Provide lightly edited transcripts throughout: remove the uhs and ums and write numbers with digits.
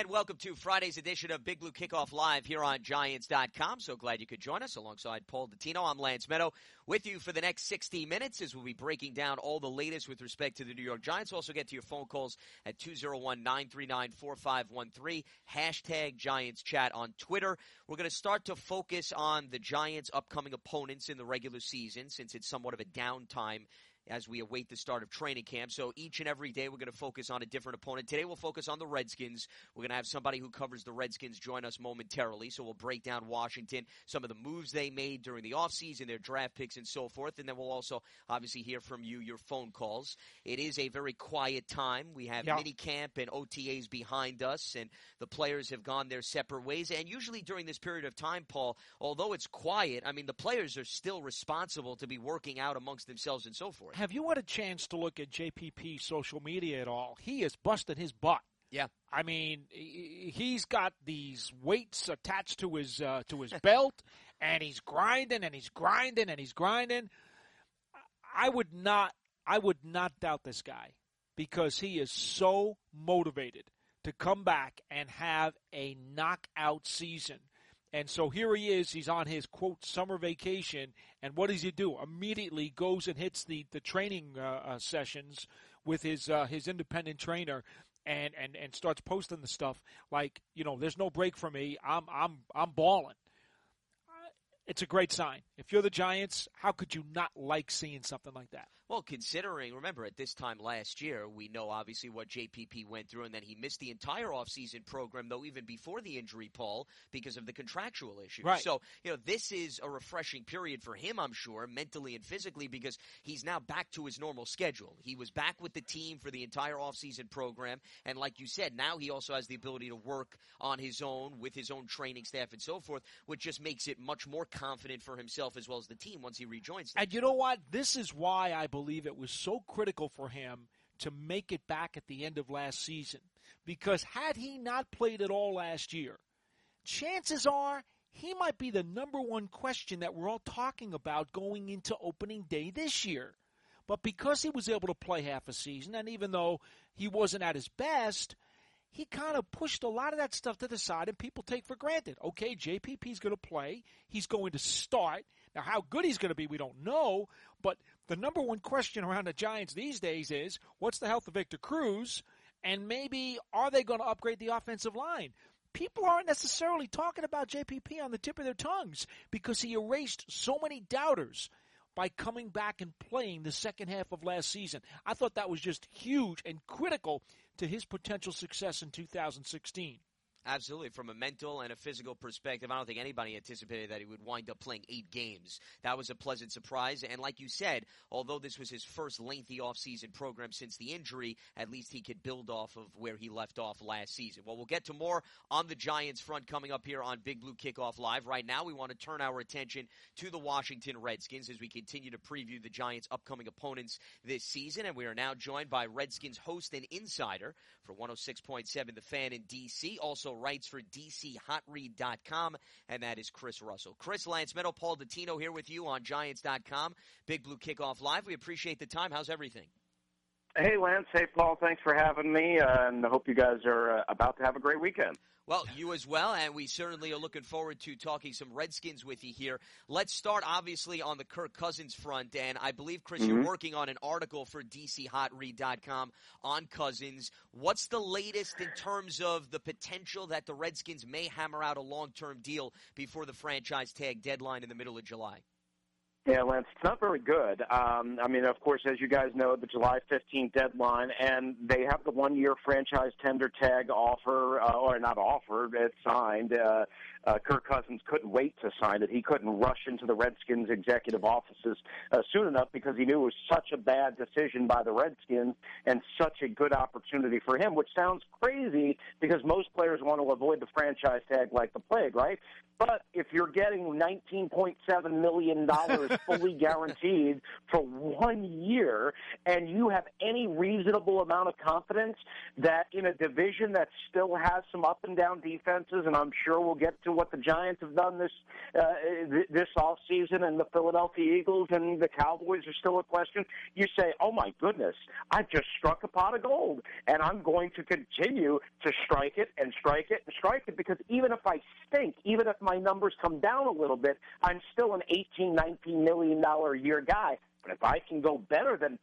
And welcome to Friday's edition of Big Blue Kickoff Live here on Giants.com. So glad you could join us alongside Paul Dottino. I'm Lance Meadow with you for the next 60 minutes as we'll be breaking down all the latest with respect to the New York Giants. Also get to your phone calls at 201-939-4513. Hashtag Giants Chat on Twitter. We're going to start to focus on the Giants' upcoming opponents in the regular season since it's somewhat of a downtime as we await the start of training camp. So each and every day we're going to focus on a different opponent. Today we'll focus on the Redskins. We're going to have somebody who covers the Redskins join us momentarily. So we'll break down Washington, some of the moves they made during the offseason, their draft picks and so forth. And then we'll also obviously hear from you, your phone calls. It is a very quiet time. We have mini camp and OTAs behind us, and the players have gone their separate ways. And usually during this period of time, Paul, although it's quiet, I mean, the players are still responsible to be working out amongst themselves and so forth. Have you had a chance to look at JPP's social media at all? He has busted his butt. Yeah. I mean, he's got these weights attached to his belt, and he's grinding and he's grinding and he's grinding. I would not doubt this guy because he is so motivated to come back and have a knockout season. And so here he is. He's on his, quote, summer vacation. And what does he do? Immediately goes and hits the training sessions with his independent trainer and starts posting the stuff like, you know, there's no break for me. I'm balling. It's a great sign. If you're the Giants, how could you not like seeing something like that? Well, considering, remember, at this time last year, we know obviously what JPP went through, and then he missed the entire offseason program, though even before the injury, Paul, because of the contractual issue. Right. So, you know, this is a refreshing period for him, I'm sure, mentally and physically, because he's now back to his normal schedule. He was back with the team for the entire offseason program, and like you said, now he also has the ability to work on his own with his own training staff and so forth, which just makes it much more confident for himself as well as the team once he rejoins them. And you know what? This is why I believe it was so critical for him to make it back at the end of last season. Because had he not played at all last year, chances are he might be the number one question that we're all talking about going into opening day this year. But because he was able to play half a season, and even though he wasn't at his best, he kind of pushed a lot of that stuff to the side, and people take for granted. Okay, JPP's going to play. He's going to start. Now, how good he's going to be, we don't know. But the number one question around the Giants these days is, what's the health of Victor Cruz? And maybe, are they going to upgrade the offensive line? People aren't necessarily talking about JPP on the tip of their tongues because he erased so many doubters by coming back and playing the second half of last season. I thought that was just huge and critical to his potential success in 2016. Absolutely. From a mental and a physical perspective, I don't think anybody anticipated that he would wind up playing 8 games. That was a pleasant surprise. And like you said, although this was his first lengthy offseason program since the injury, at least he could build off of where he left off last season. Well, we'll get to more on the Giants front coming up here on Big Blue Kickoff Live. Right now, we want to turn our attention to the Washington Redskins as we continue to preview the Giants' upcoming opponents this season. And we are now joined by Redskins host and insider for 106.7 The Fan in D.C., also writes for DCHotRead.com, and that is Chris Russell. Chris, Lance Meadow, Paul Dottino here with you on Giants.com. Big Blue Kickoff Live. We appreciate the time. How's everything? Hey, Lance. Hey, Paul. Thanks for having me, and I hope you guys are about to have a great weekend. Well, you as well, and we certainly are looking forward to talking some Redskins with you here. Let's start, obviously, on the Kirk Cousins front, and I believe, Chris, you're working on an article for DCHotRead.com on Cousins. What's the latest in terms of the potential that the Redskins may hammer out a long-term deal before the franchise tag deadline in the middle of July? Yeah, Lance, it's not very good. I mean, of course, as you guys know, the July 15th deadline, and they have the one-year franchise tender tag offer, or not offer, it's signed. Kirk Cousins couldn't wait to sign it. He couldn't rush into the Redskins executive offices soon enough because he knew it was such a bad decision by the Redskins and such a good opportunity for him, which sounds crazy because most players want to avoid the franchise tag like the plague, right? But if you're getting $19.7 million fully guaranteed for 1 year, and you have any reasonable amount of confidence that in a division that still has some up and down defenses, and I'm sure we'll get to what the Giants have done this offseason, and the Philadelphia Eagles and the Cowboys are still a question, you say, oh my goodness, I've just struck a pot of gold, and I'm going to continue to strike it and strike it and strike it, because even if I stink, even if my numbers come down a little bit, I'm still an $18, $19 million a year guy. But if I can go better than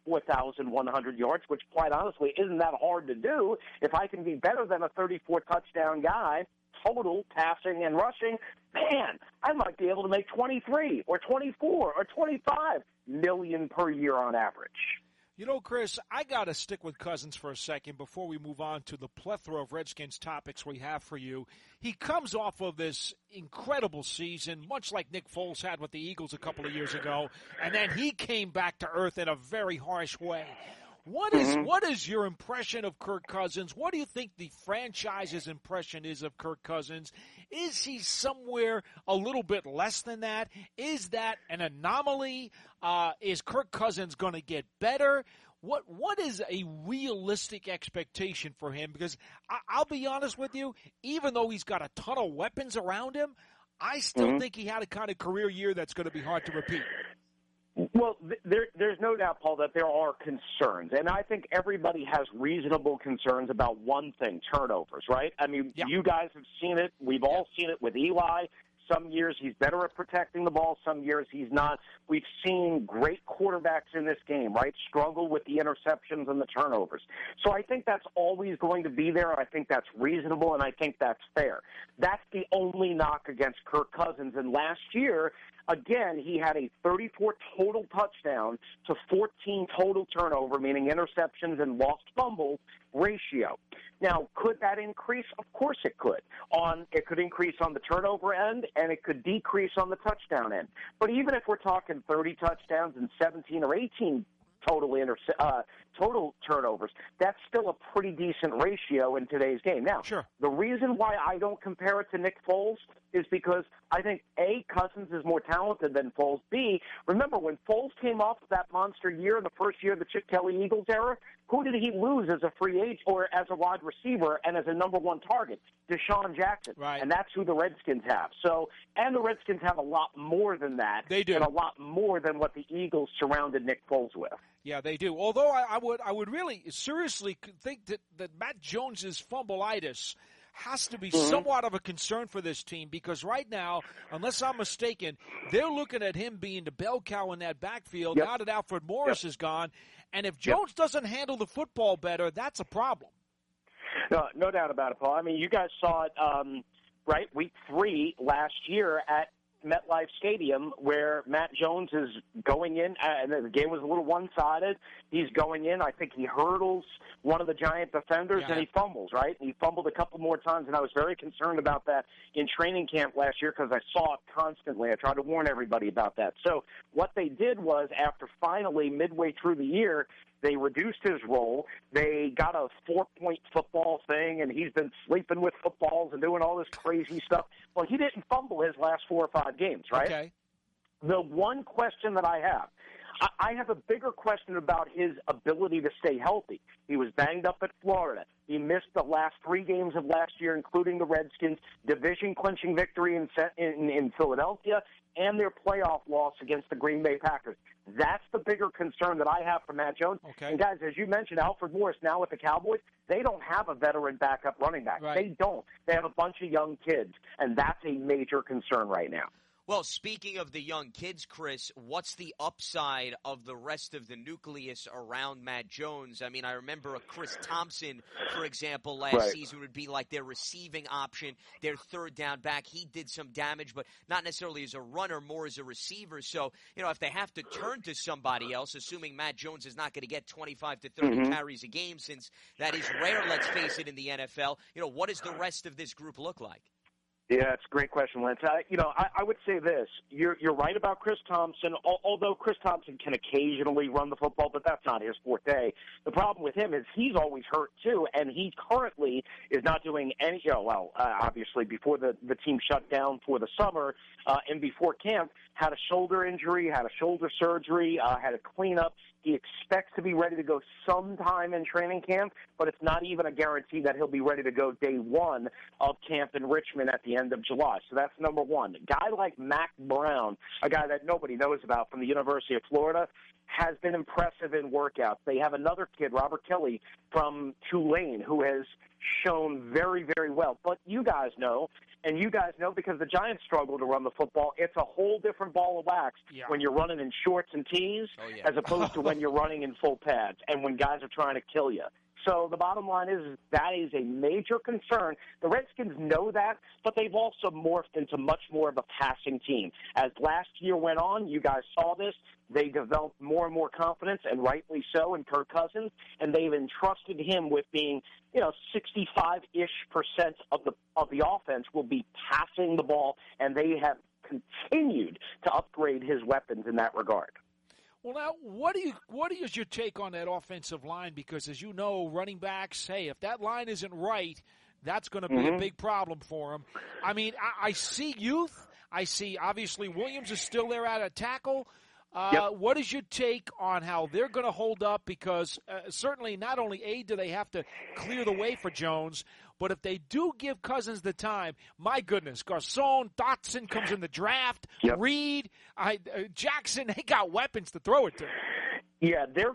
4,100 yards, which quite honestly isn't that hard to do, if I can be better than a 34-touchdown guy, total passing and rushing, man, I might be able to make 23 or 24 or 25 million per year on average. You know, Chris, I got to stick with Cousins for a second before we move on to the plethora of Redskins topics we have for you. He comes off of this incredible season, much like Nick Foles had with the Eagles a couple of years ago, and then he came back to earth in a very harsh way. What is your impression of Kirk Cousins? What do you think the franchise's impression is of Kirk Cousins? Is he somewhere a little bit less than that? Is that an anomaly? Is Kirk Cousins going to get better? What is a realistic expectation for him? Because I'll be honest with you, even though he's got a ton of weapons around him, I still think he had a kind of career year that's going to be hard to repeat. Well, there's no doubt, Paul, that there are concerns. And I think everybody has reasonable concerns about one thing, turnovers, right? I mean, You guys have seen it. We've all seen it with Eli. Some years he's better at protecting the ball. Some years he's not. We've seen great quarterbacks in this game, right, struggle with the interceptions and the turnovers. So I think that's always going to be there. I think that's reasonable, and I think that's fair. That's the only knock against Kirk Cousins. And last year, again, he had a 34 total touchdown to 14 total turnover, meaning interceptions and lost fumbles ratio. Now, could that increase? Of course it could. It could increase on the turnover end, and it could decrease on the touchdown end. But even if we're talking 30 touchdowns and 17 or 18 total turnovers, that's still a pretty decent ratio in today's game. Now, The reason why I don't compare it to Nick Foles is because I think, A, Cousins is more talented than Foles. B, remember when Foles came off that monster year in the first year of the Chip Kelly Eagles era, who did he lose as a free agent or as a wide receiver and as a number one target? Deshaun Jackson. Right. And that's who the Redskins have. So, and the Redskins have a lot more than that. They do. And a lot more than what the Eagles surrounded Nick Foles with. Yeah, they do. Although I would really seriously think that Matt Jones's fumbleitis has to be somewhat of a concern for this team, because right now, unless I'm mistaken, they're looking at him being the bell cow in that backfield now that Alfred Morris is gone. And if Jones doesn't handle the football better, that's a problem. No doubt about it, Paul. I mean, you guys saw it, right, week 3 last year at MetLife Stadium, where Matt Jones is going in, and the game was a little one-sided. He's going in. I think he hurdles one of the Giant defenders, and he fumbles, right? And he fumbled a couple more times, and I was very concerned about that in training camp last year because I saw it constantly. I tried to warn everybody about that. So what they did was, after finally midway through the year, they reduced his role. They got a 4-point football thing, and he's been sleeping with footballs and doing all this crazy stuff. Well, he didn't fumble his last 4 or 5 games, right? Okay. The one question that I have a bigger question about his ability to stay healthy. He was banged up at Florida. He missed the last 3 games of last year, including the Redskins' division-clinching victory in Philadelphia and their playoff loss against the Green Bay Packers. That's the bigger concern that I have for Matt Jones. Okay. And, guys, as you mentioned, Alfred Morris now with the Cowboys, they don't have a veteran backup running back. Right. They don't. They have a bunch of young kids, and that's a major concern right now. Well, speaking of the young kids, Chris, what's the upside of the rest of the nucleus around Matt Jones? I mean, I remember a Chris Thompson, for example, last season would be like their receiving option, their third down back. He did some damage, but not necessarily as a runner, more as a receiver. So, you know, if they have to turn to somebody else, assuming Matt Jones is not going to get 25 to 30 carries a game, since that is rare, let's face it, in the NFL, you know, what does the rest of this group look like? Yeah, it's a great question, Lance. I would say this. You're right about Chris Thompson, although Chris Thompson can occasionally run the football, but that's not his forte. The problem with him is he's always hurt, too, and he currently is not doing any obviously, before the team shut down for the summer and before camp, had a shoulder injury, had a shoulder surgery, had a cleanup. He expects to be ready to go sometime in training camp, but it's not even a guarantee that he'll be ready to go day one of camp in Richmond at the end of July. So that's number one. A guy like Mac Brown, a guy that nobody knows about from the University of Florida, has been impressive in workouts. They have another kid, Robert Kelly, from Tulane, who has shown very, very well. But you guys know, and you guys know because the Giants struggle to run the football, it's a whole different ball of wax when you're running in shorts and tees as opposed to when you're running in full pads and when guys are trying to kill you. So the bottom line is that is a major concern. The Redskins know that, but they've also morphed into much more of a passing team. As last year went on, you guys saw this, they developed more and more confidence, and rightly so, in Kirk Cousins, and they've entrusted him with being, 65-ish% of the offense will be passing the ball, and they have continued to upgrade his weapons in that regard. Well, now, what is your take on that offensive line? Because, as you know, running backs, hey, if that line isn't right, that's going to be a big problem for them. I mean, I see youth. I see, obviously, Williams is still there at a tackle. What is your take on how they're going to hold up? Because certainly not only do they have to clear the way for Jones, but if they do give Cousins the time, my goodness, Garcon, Dotson comes in the draft, Reed, Jackson, they got weapons to throw it to. Yeah, they're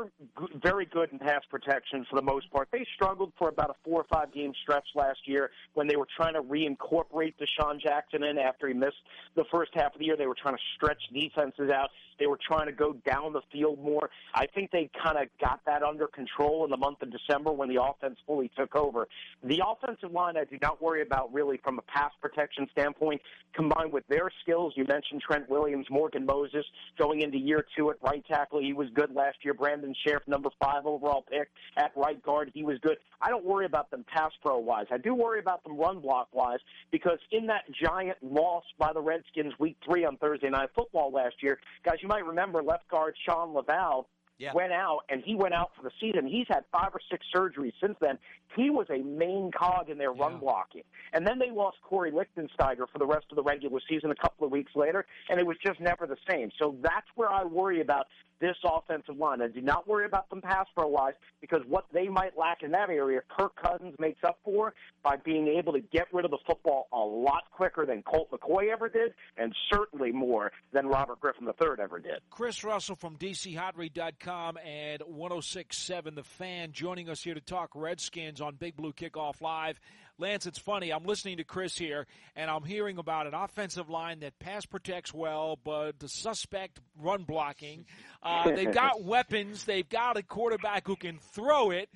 very good in pass protection for the most part. They struggled for about a 4 or 5 game stretch last year when they were trying to reincorporate Deshaun Jackson in after he missed the first half of the year. They were trying to stretch defenses out. They were trying to go down the field more. I think they kind of got that under control in the month of December when the offense fully took over. The offensive line I do not worry about really from a pass protection standpoint, combined with their skills. You mentioned Trent Williams, Morgan Moses going into year 2 at right tackle. He was good last year. Brandon Sheriff, number 5 overall pick at right guard. He was good. I don't worry about them pass pro-wise. I do worry about them run block-wise because in that giant loss by the Redskins week 3 on Thursday Night Football last year, guys, you might remember left guard Sean Laval went out, and he went out for the season. He's had 5 or 6 surgeries since then. He was a main cog in their run blocking. And then they lost Corey Lichtensteiger for the rest of the regular season a couple of weeks later, and it was just never the same. So that's where I worry about this offensive line. I do not worry about them pass pro-wise because what they might lack in that area, Kirk Cousins makes up for by being able to get rid of the football a lot quicker than Colt McCoy ever did, and certainly more than Robert Griffin III ever did. Chris Russell from DCHotRead.com and 106.7 The Fan joining us here to talk Redskins on Big Blue Kickoff Live. Lance, it's funny. I'm listening to Chris here, and I'm hearing about an offensive line that pass protects well, but the suspect run blocking. They've got weapons. They've got a quarterback who can throw it,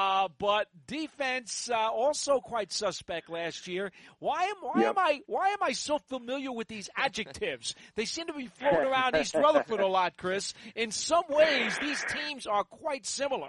but defense also quite suspect last year. Why am I so familiar with these adjectives? They seem to be floating around East Rutherford a lot, Chris. In some ways, these teams are quite similar.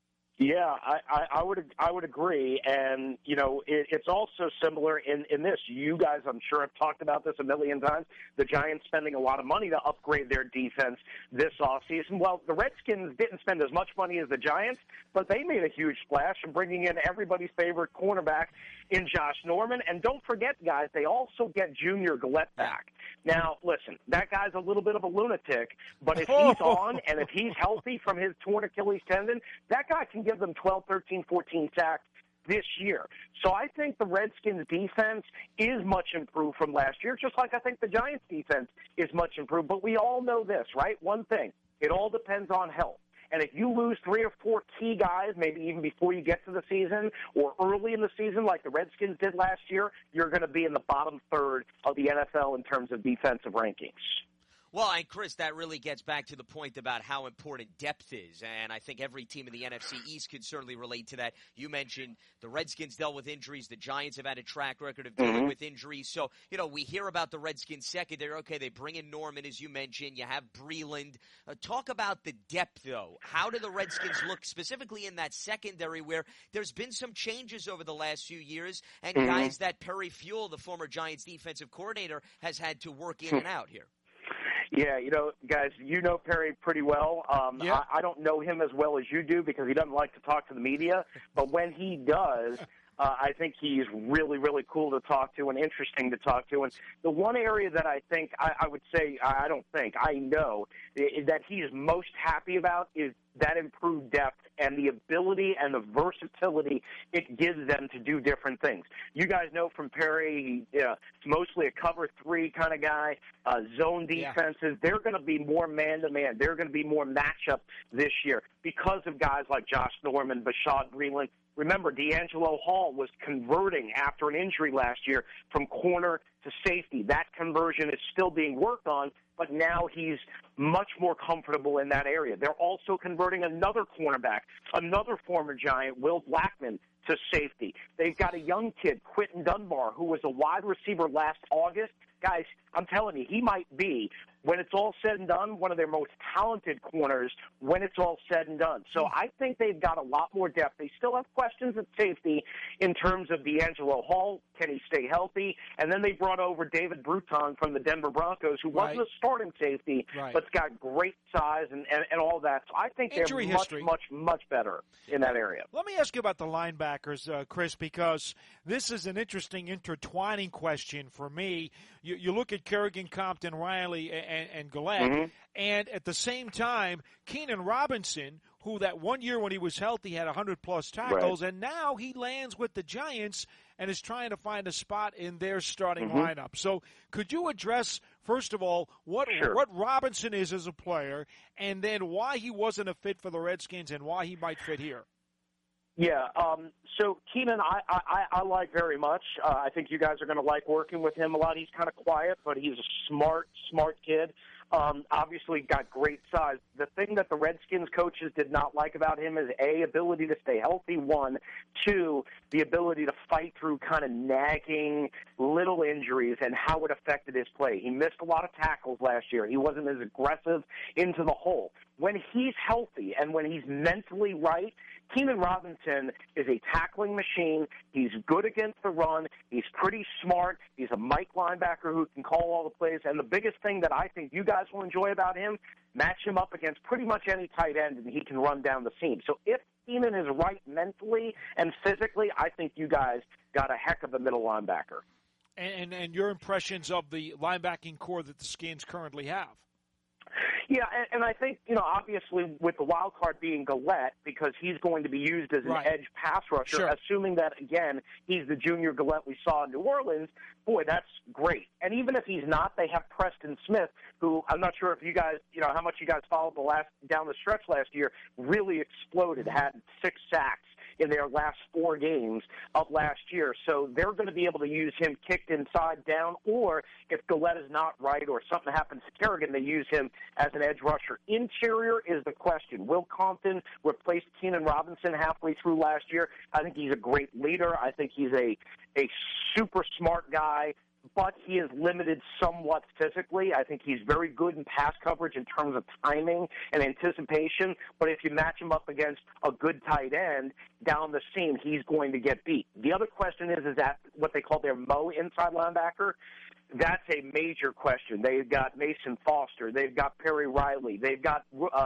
Yeah, I would agree, and it's also similar in this. You guys, I'm sure, have talked about this a million times. The Giants spending a lot of money to upgrade their defense this offseason. Well, the Redskins didn't spend as much money as the Giants, but they made a huge splash in bringing in everybody's favorite cornerback in Josh Norman. And don't forget, guys, they also get Junior Galette back. Now, listen, that guy's a little bit of a lunatic, but if he's on and if he's healthy from his torn Achilles tendon, that guy can give them 12, 13, 14 sacks this year. So I think the Redskins' defense is much improved from last year, just like I think the Giants' defense is much improved. But we all know this, right? One thing, it all depends on health. And if you lose 3 or 4 key guys, maybe even before you get to the season or early in the season like the Redskins did last year, you're going to be in the bottom third of the NFL in terms of defensive rankings. Well, and Chris, that really gets back to the point about how important depth is, and I think every team in the NFC East could certainly relate to that. You mentioned the Redskins dealt with injuries. The Giants have had a track record of dealing with injuries. So, we hear about the Redskins secondary. Okay, they bring in Norman, as you mentioned. You have Breland. Talk about the depth, though. How do the Redskins look specifically in that secondary where there's been some changes over the last few years, and guys that Perry Fewell, the former Giants defensive coordinator, has had to work in and out here? Yeah, guys, you know Perry pretty well. I don't know him as well as you do because he doesn't like to talk to the media. But when he does, I think he's really, really cool to talk to and interesting to talk to. And the one area that I think, I would say, I know that he is most happy about is that improved depth and the ability and the versatility it gives them to do different things. You guys know from Perry, he's mostly a cover 3 kind of guy, zone defenses. They're going to be more man-to-man. They're going to be more matchup this year because of guys like Josh Norman, Bashaud Breeland. Remember, D'Angelo Hall was converting after an injury last year from corner to safety. That conversion is still being worked on, but now he's much more comfortable in that area. They're also converting another cornerback, another former Giant, Will Blackman, to safety. They've got a young kid, Quentin Dunbar, who was a wide receiver last August. Guys, I'm telling you, he might be, when it's all said and done, one of their most talented corners when it's all said and done. So I think they've got a lot more depth. They still have questions at safety in terms of D'Angelo Hall. Can he stay healthy? And then they brought over David Bruton from the Denver Broncos, who wasn't a starting safety, but's got great size and all that. So I think Injury they're history. much better in that area. Let me ask you about the linebackers, Chris, because this is an interesting intertwining question for me. You look at Kerrigan, Compton, Riley, and Gillette, and at the same time, Keenan Robinson, who that one year when he was healthy had 100-plus tackles, and now he lands with the Giants and is trying to find a spot in their starting lineup. So could you address, first of all, what Robinson is as a player, and then why he wasn't a fit for the Redskins and why he might fit here? Yeah, so Keenan, I like very much. I think you guys are going to like working with him a lot. He's kind of quiet, but he's a smart kid. Obviously got great size. The thing that the Redskins coaches did not like about him is, A, ability to stay healthy, 1. 2, the ability to fight through kind of nagging little injuries and how it affected his play. He missed a lot of tackles last year. He wasn't as aggressive into the hole. When he's healthy and when he's mentally right, Keenan Robinson is a tackling machine. He's good against the run. He's pretty smart. He's a Mike linebacker who can call all the plays. And the biggest thing that I think you guys will enjoy about him, match him up against pretty much any tight end, and he can run down the seam. So if Keenan is right mentally and physically, I think you guys got a heck of a middle linebacker. And your impressions of the linebacking core that the Skins currently have? Yeah, and I think, obviously with the wild card being Gillette, because he's going to be used as an edge pass rusher, assuming that, again, he's the junior Gillette we saw in New Orleans, boy, that's great. And even if he's not, they have Preston Smith, who I'm not sure if you guys, how much you guys followed down the stretch last year, really exploded, had 6 sacks in their last 4 games of last year. So they're going to be able to use him kicked inside down, or if Gillette is not right or something happens to Kerrigan, they use him as an edge rusher. Interior is the question. Will Compton replace Keenan Robinson halfway through last year? I think he's a great leader. I think he's a super smart guy, but he is limited somewhat physically. I think he's very good in pass coverage in terms of timing and anticipation, but if you match him up against a good tight end down the seam, he's going to get beat. The other question is that what they call their Mo inside linebacker? That's a major question. They've got Mason Foster. They've got Perry Riley. They've got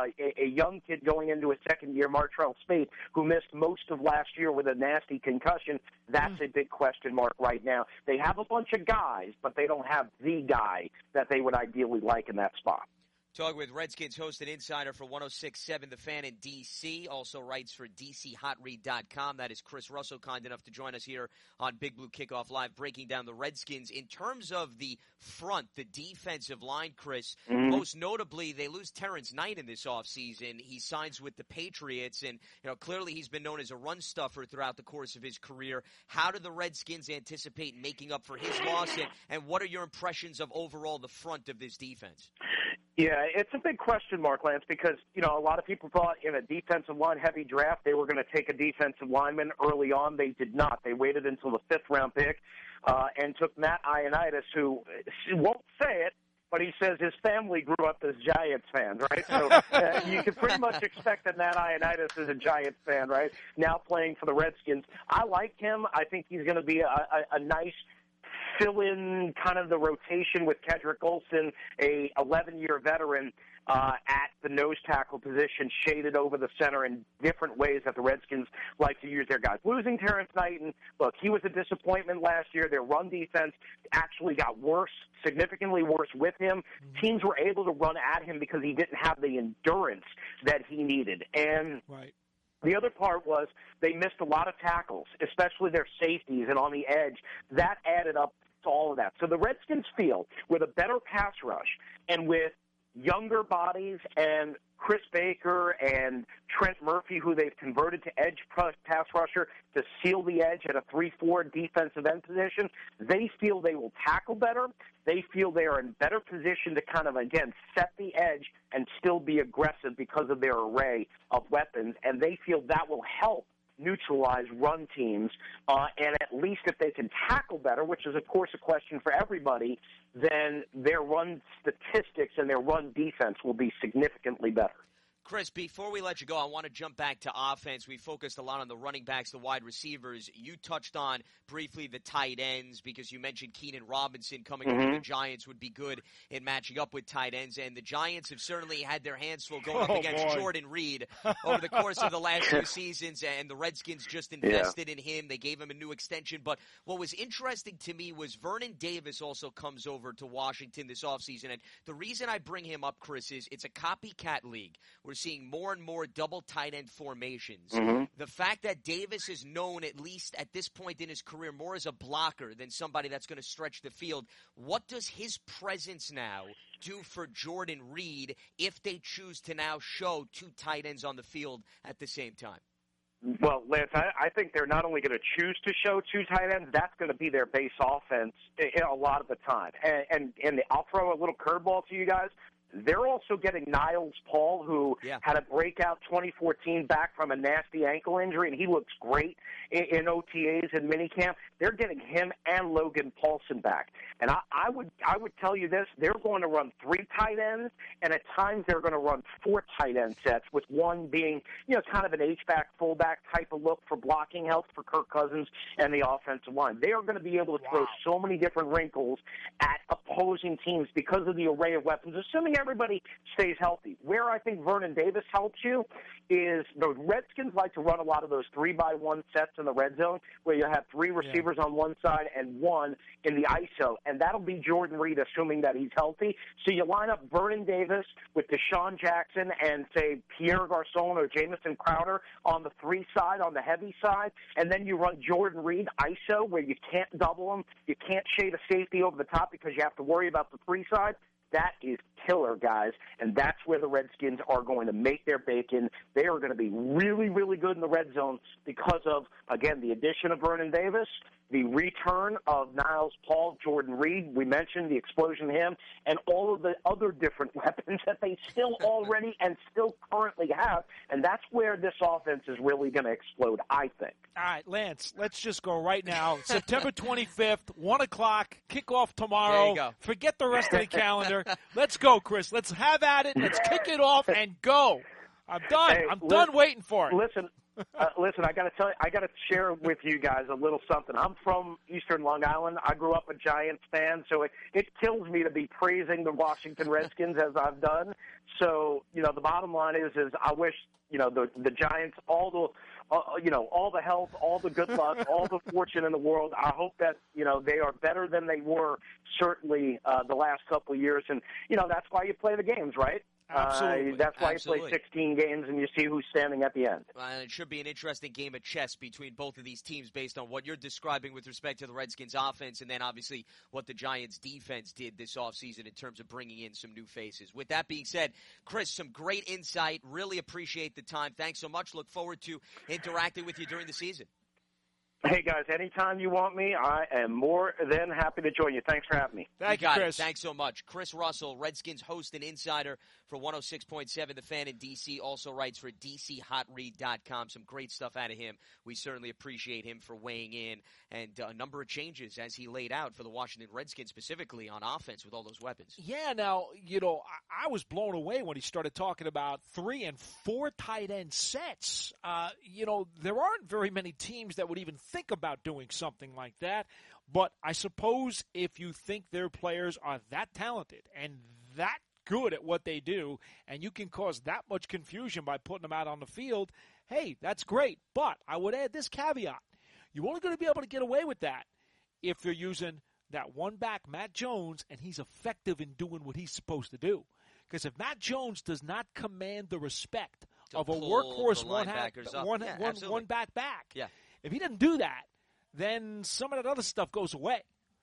a young kid going into his second year, Martrell Spate, who missed most of last year with a nasty concussion. That's a big question mark right now. They have a bunch of guys, but they don't have the guy that they would ideally like in that spot. Talking with Redskins host and insider for 106.7 The Fan in D.C., also writes for DCHotRead.com. That is Chris Russell, kind enough to join us here on Big Blue Kickoff Live, breaking down the Redskins. In terms of the front, the defensive line, Chris, most notably, they lose Terrence Knight in this offseason. He signs with the Patriots, and clearly he's been known as a run stuffer throughout the course of his career. How do the Redskins anticipate making up for his loss, and what are your impressions of overall the front of this defense? Yeah, it's a big question mark, Lance, because, a lot of people thought in a defensive line-heavy draft they were going to take a defensive lineman early on. They did not. They waited until the fifth-round pick and took Matt Ioannidis, who won't say it, but he says his family grew up as Giants fans, right? So you can pretty much expect that Matt Ioannidis is a Giants fan, right, now playing for the Redskins. I like him. I think he's going to be a nice fill-in kind of the rotation with Kedrick Olsen, a 11-year veteran at the nose tackle position, shaded over the center in different ways that the Redskins like to use their guys. Losing Terrence Knighton, look, he was a disappointment last year. Their run defense actually got worse, significantly worse with him. Teams were able to run at him because he didn't have the endurance that he needed. And the other part was they missed a lot of tackles, especially their safeties and on the edge. That added up to all of that. So the Redskins feel with a better pass rush and with younger bodies and Chris Baker and Trent Murphy, who they've converted to edge pass rusher to seal the edge at a 3-4 defensive end position, they feel they will tackle better. They feel they are in better position to kind of, again, set the edge and still be aggressive because of their array of weapons, and they feel that will help neutralize run teams, and at least if they can tackle better, which is, of course, a question for everybody, then their run statistics and their run defense will be significantly better. Chris, before we let you go, I want to jump back to offense. We focused a lot on the running backs, the wide receivers. You touched on briefly the tight ends because you mentioned Keenan Robinson coming over the Giants would be good in matching up with tight ends. And the Giants have certainly had their hands full going up against Jordan Reed over the course of the last few seasons. And the Redskins just invested in him. They gave him a new extension. But what was interesting to me was Vernon Davis also comes over to Washington this offseason. And the reason I bring him up, Chris, is it's a copycat league. We're seeing more and more double tight end formations. The fact that Davis is known, at least at this point in his career, more as a blocker than somebody that's going to stretch the field, what does his presence now do for Jordan Reed if they choose to now show two tight ends on the field at the same time? Well, Lance, I think they're not only going to choose to show two tight ends, that's going to be their base offense a lot of the time. And I'll throw a little curveball to you guys. They're also getting Niles Paul, who had a breakout 2014 back from a nasty ankle injury, and he looks great in OTAs and minicamp. They're getting him and Logan Paulson back. And I would tell you this, they're going to run 3 tight ends, and at times they're going to run 4 tight end sets, with one being, kind of an H-back, fullback type of look for blocking help for Kirk Cousins and the offensive line. They are going to be able to throw so many different wrinkles at opposing teams because of the array of weapons, assuming everybody stays healthy. Where I think Vernon Davis helps you is the Redskins like to run a lot of those 3-by-1 sets in the red zone where you have 3 receivers on one side and 1 in the ISO, and that'll be Jordan Reed, assuming that he's healthy. So you line up Vernon Davis with Deshaun Jackson and, say, Pierre Garçon or Jamison Crowder on the 3 side, on the heavy side, and then you run Jordan Reed ISO where you can't double him, you can't shade a safety over the top because you have to worry about the 3 side. That is killer, guys, and that's where the Redskins are going to make their bacon. They are going to be really, really good in the red zone because of, again, the addition of Vernon Davis, the return of Niles Paul, Jordan Reed, we mentioned the explosion of him, and all of the other different weapons that they still already and still currently have, and that's where this offense is really going to explode, I think. All right, Lance, let's just go right now. September 25th, 1 o'clock, kickoff tomorrow. There you go. Forget the rest of the calendar. Let's go, Chris. Let's have at it. Let's kick it off and go. I'm done. Hey, I'm done waiting for it. Listen, I got to tell you, I got to share with you guys a little something. I'm from Eastern Long Island. I grew up a Giants fan, so it kills me to be praising the Washington Redskins as I've done. So, the bottom line is I wish, the Giants all the health, all the good luck, all the fortune in the world. I hope that, they are better than they were certainly the last couple of years. And, that's why you play the games, right? Absolutely. That's why you play 16 games and you see who's standing at the end. It should be an interesting game of chess between both of these teams based on what you're describing with respect to the Redskins offense and then obviously what the Giants defense did this offseason in terms of bringing in some new faces. With that being said, Chris, some great insight. Really appreciate the time. Thanks so much. Look forward to interacting with you during the season. Hey, guys, anytime you want me, I am more than happy to join you. Thanks for having me. Thank you, got Chris. it. Thanks so much. Chris Russell, Redskins host and insider for 106.7 The Fan in D.C., also writes for DCHotRead.com. Some great stuff out of him. We certainly appreciate him for weighing in, and a number of changes as he laid out for the Washington Redskins, specifically on offense with all those weapons. Yeah, now, I was blown away when he started talking about 3 and 4 tight end sets. There aren't very many teams that would even think about doing something like that. But I suppose if you think their players are that talented and that good at what they do, and you can cause that much confusion by putting them out on the field, hey, that's great. But I would add this caveat. You're only going to be able to get away with that if you're using that one back, Matt Jones, and he's effective in doing what he's supposed to do. Because if Matt Jones does not command the respect of a workhorse one back, if he doesn't do that, then some of that other stuff goes away.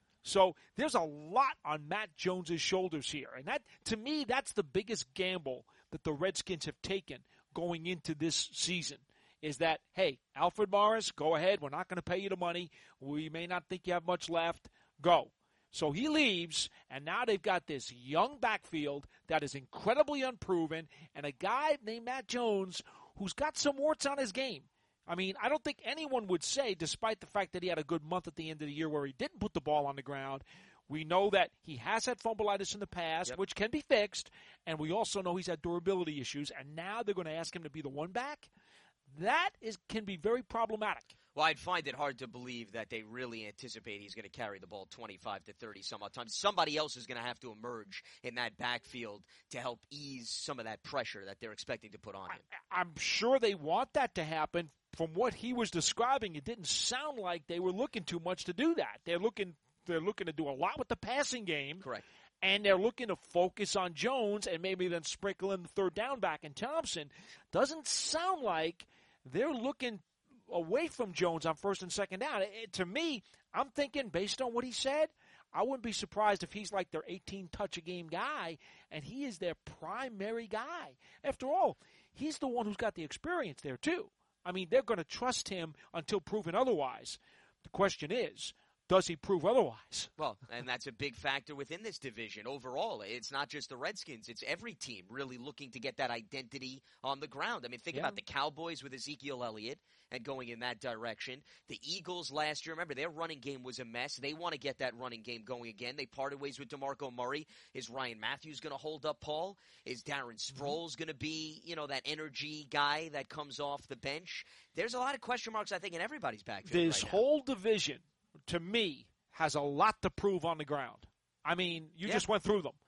So there's a lot on Matt Jones's shoulders here. And that, to me, that's the biggest gamble that the Redskins have taken going into this season, is that, hey, Alfred Morris, go ahead. We're not going to pay you the money. We may not think you have much left. Go. So he leaves, and now they've got this young backfield that is incredibly unproven, and a guy named Matt Jones who's got some warts on his game. I mean, I don't think anyone would say, despite the fact that he had a good month at the end of the year where he didn't put the ball on the ground, we know that he has had fumbleitis in the past, which can be fixed, and we also know he's had durability issues, and now they're going to ask him to be the one back. That can be very problematic. Well, I'd find it hard to believe that they really anticipate he's going to carry the ball 25 to 30 some odd times. Somebody else is going to have to emerge in that backfield to help ease some of that pressure that they're expecting to put on him. I'm sure they want that to happen. From what he was describing, it didn't sound like they were looking too much to do that. They're looking to do a lot with the passing game. Correct. And they're looking to focus on Jones and maybe then sprinkle in the third down back in Thompson. Doesn't sound like they're looking away from Jones on first and second down. To me, I'm thinking, based on what he said, I wouldn't be surprised if he's like their 18-touch-a-game guy, and he is their primary guy. After all, he's the one who's got the experience there, too. I mean, they're going to trust him until proven otherwise. The question is, does he prove otherwise? Well, and that's a big factor within this division overall. It's not just the Redskins. It's every team really looking to get that identity on the ground. I mean, think about the Cowboys with Ezekiel Elliott and going in that direction. The Eagles last year, remember, their running game was a mess. They want to get that running game going again. They parted ways with DeMarco Murray. Is Ryan Matthews going to hold up Paul? Is Darren Sproles going to be, that energy guy that comes off the bench? There's a lot of question marks, I think, in everybody's backfield. This whole division, to me, has a lot to prove on the ground. I mean, you just went through them.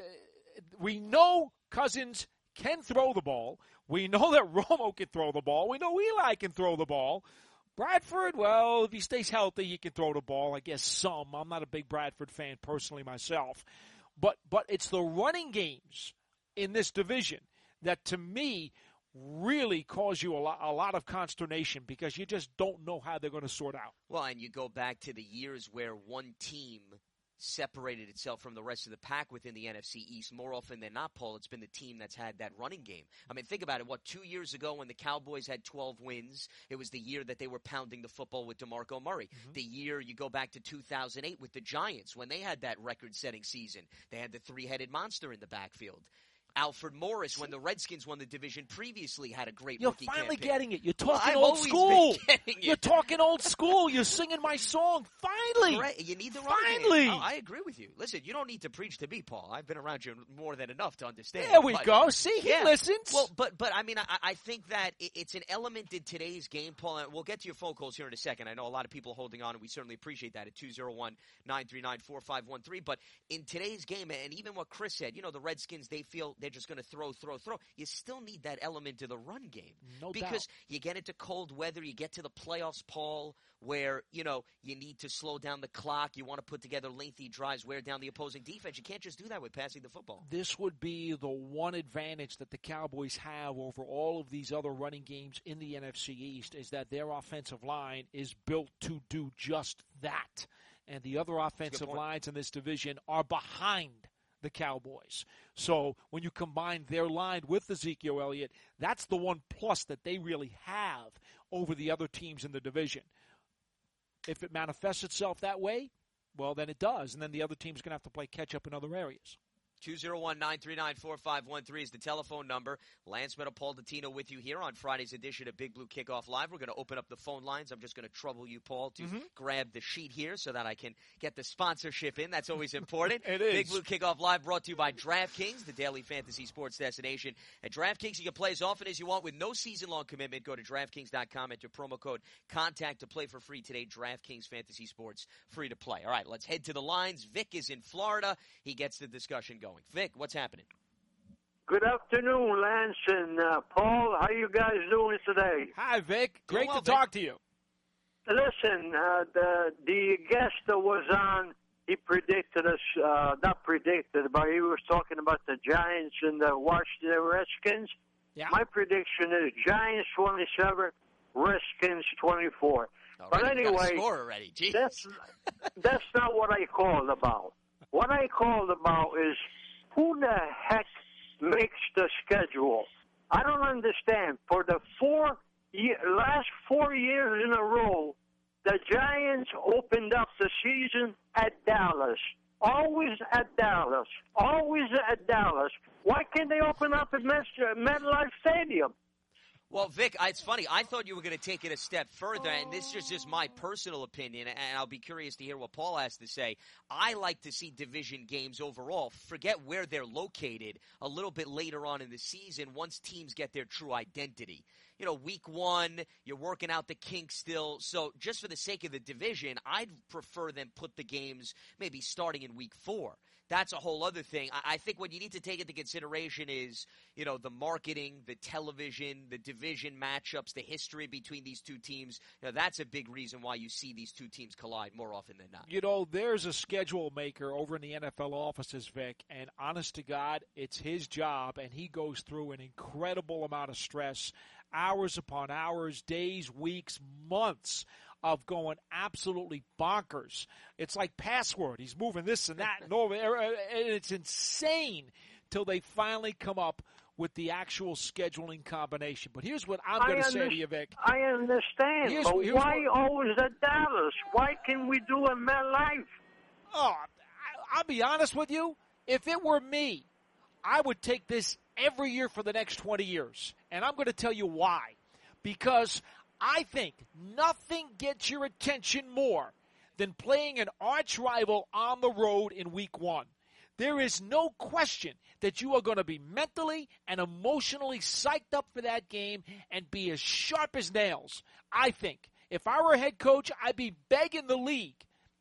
We know Cousins can throw the ball. We know that Romo can throw the ball. We know Eli can throw the ball. Bradford, well, if he stays healthy, he can throw the ball. I guess some. I'm not a big Bradford fan personally myself. But it's the running games in this division that, to me, really cause you a lot of consternation because you just don't know how they're going to sort out. Well, and you go back to the years where one team separated itself from the rest of the pack within the NFC East. More often than not, Paul, it's been the team that's had that running game. I mean, think about it. 2 years ago when the Cowboys had 12 wins, it was the year that they were pounding the football with DeMarco Murray. Mm-hmm. The year you go back to 2008 with the Giants when they had that record-setting season. They had the three-headed monster in the backfield. Alfred Morris, when the Redskins won the division previously, had a great rookie campaign. You're finally getting it. You're talking old school. You're talking old school. You're singing my song. Finally. Correct. You need the running Finally. game. Oh, I agree with you. Listen, you don't need to preach to me, Paul. I've been around you more than enough to understand. There we go. See, he listens. Well, but I mean, I think that it's an element in today's game, Paul, and we'll get to your phone calls here in a second. I know a lot of people holding on, and we certainly appreciate that at 201-939-4513. But in today's game, and even what Chris said, the Redskins, they feel they're just going to throw. You still need that element of the run game. No because doubt. You get into cold weather, you get to the playoffs, Paul, where, you need to slow down the clock. You want to put together lengthy drives, wear down the opposing defense. You can't just do that with passing the football. This would be the one advantage that the Cowboys have over all of these other running games in the NFC East is that their offensive line is built to do just that. And the other offensive lines in this division are behind the Cowboys. So when you combine their line with Ezekiel Elliott, that's the one plus that they really have over the other teams in the division. if it manifests itself that way, well, then it does. And then the other team's going to have to play catch-up in other areas. 201-939-4513 is the telephone number. Lance Metropolitano with you here on Friday's edition of Big Blue Kickoff Live. We're going to open up the phone lines. I'm just going to trouble you, Paul, to grab the sheet here so that I can get the sponsorship in. That's always important. It is. Big Blue Kickoff Live brought to you by DraftKings, the daily fantasy sports destination. At DraftKings, you can play as often as you want with no season-long commitment. Go to DraftKings.com, enter promo code CONTACT to play for free today. DraftKings Fantasy Sports, free to play. All right, let's head to the lines. Vic is in Florida. He gets the discussion going. Vic, what's happening? Good afternoon, Lance and Paul. How you guys doing today? Hi, Vic. Great well, to Vic. talk to you. Listen, the guest that was on, he predicted us, not predicted, but he was talking about the Giants and the Washington Redskins. Yeah. My prediction is Giants 27, Redskins 24. But Already, you got a anyway, score already. Jeez. that's not what I called about. What I called about is who the heck makes the schedule? I don't understand. For the last 4 years in a row, the Giants opened up the season at Dallas. Always at Dallas. Always at Dallas. Why can't they open up at MetLife Stadium? Well, Vic, it's funny. I thought you were going to take it a step further, and this is just my personal opinion, and I'll be curious to hear what Paul has to say. I like to see division games overall. Forget where they're located a little bit later on in the season once teams get their true identity. You know, week one, you're working out the kinks still. So just for the sake of the division, I'd prefer them put the games maybe starting in week 4. That's a whole other thing. I think what you need to take into consideration is, you know, the marketing, the television, the division matchups, the history between these two teams. You know, that's a big reason why you see these two teams collide more often than not. You know, there's a schedule maker over in the NFL offices, Vic, and honest to God, it's his job, and he goes through an incredible amount of stress, hours upon hours, days, weeks, months of going absolutely bonkers. It's like password. He's moving this and that and over, and it's insane till they finally come up with the actual scheduling combination. But here's what I'm going to say to you, Vic. I understand, but why always at Dallas? Why can't we do a MetLife? Oh, I'll be honest with you. If it were me, I would take this every year for the next 20 years. And I'm going to tell you why. Because I think nothing gets your attention more than playing an arch rival on the road in week 1. There is no question that you are going to be mentally and emotionally psyched up for that game and be as sharp as nails. I think if I were a head coach, I'd be begging the league,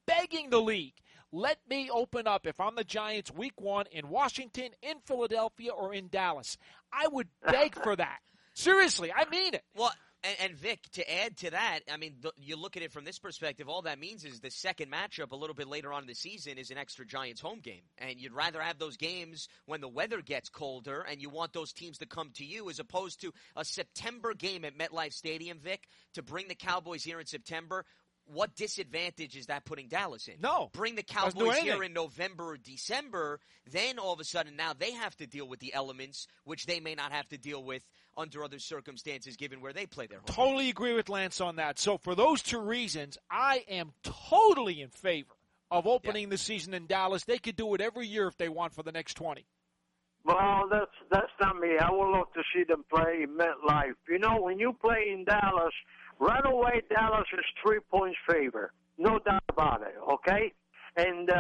let me open up, if I'm the Giants, week 1 in Washington, in Philadelphia, or in Dallas. I would beg for that. Seriously, I mean it. Well, and Vic, to add to that, I mean, you look at it from this perspective, all that means is the second matchup a little bit later on in the season is an extra Giants home game. And you'd rather have those games when the weather gets colder and you want those teams to come to you as opposed to a September game at MetLife Stadium, Vic, to bring the Cowboys here in September. What disadvantage is that putting Dallas in? No. Bring the Cowboys here in November or December, then all of a sudden now they have to deal with the elements which they may not have to deal with under other circumstances given where they play their home. Totally agree with Lance on that. So for those two reasons, I am totally in favor of opening the season in Dallas. They could do it every year if they want for the next 20. Well, that's not me. I would love to see them play in MetLife. You know, when you play in Dallas, right away Dallas is 3 points favor. No doubt about it, okay? And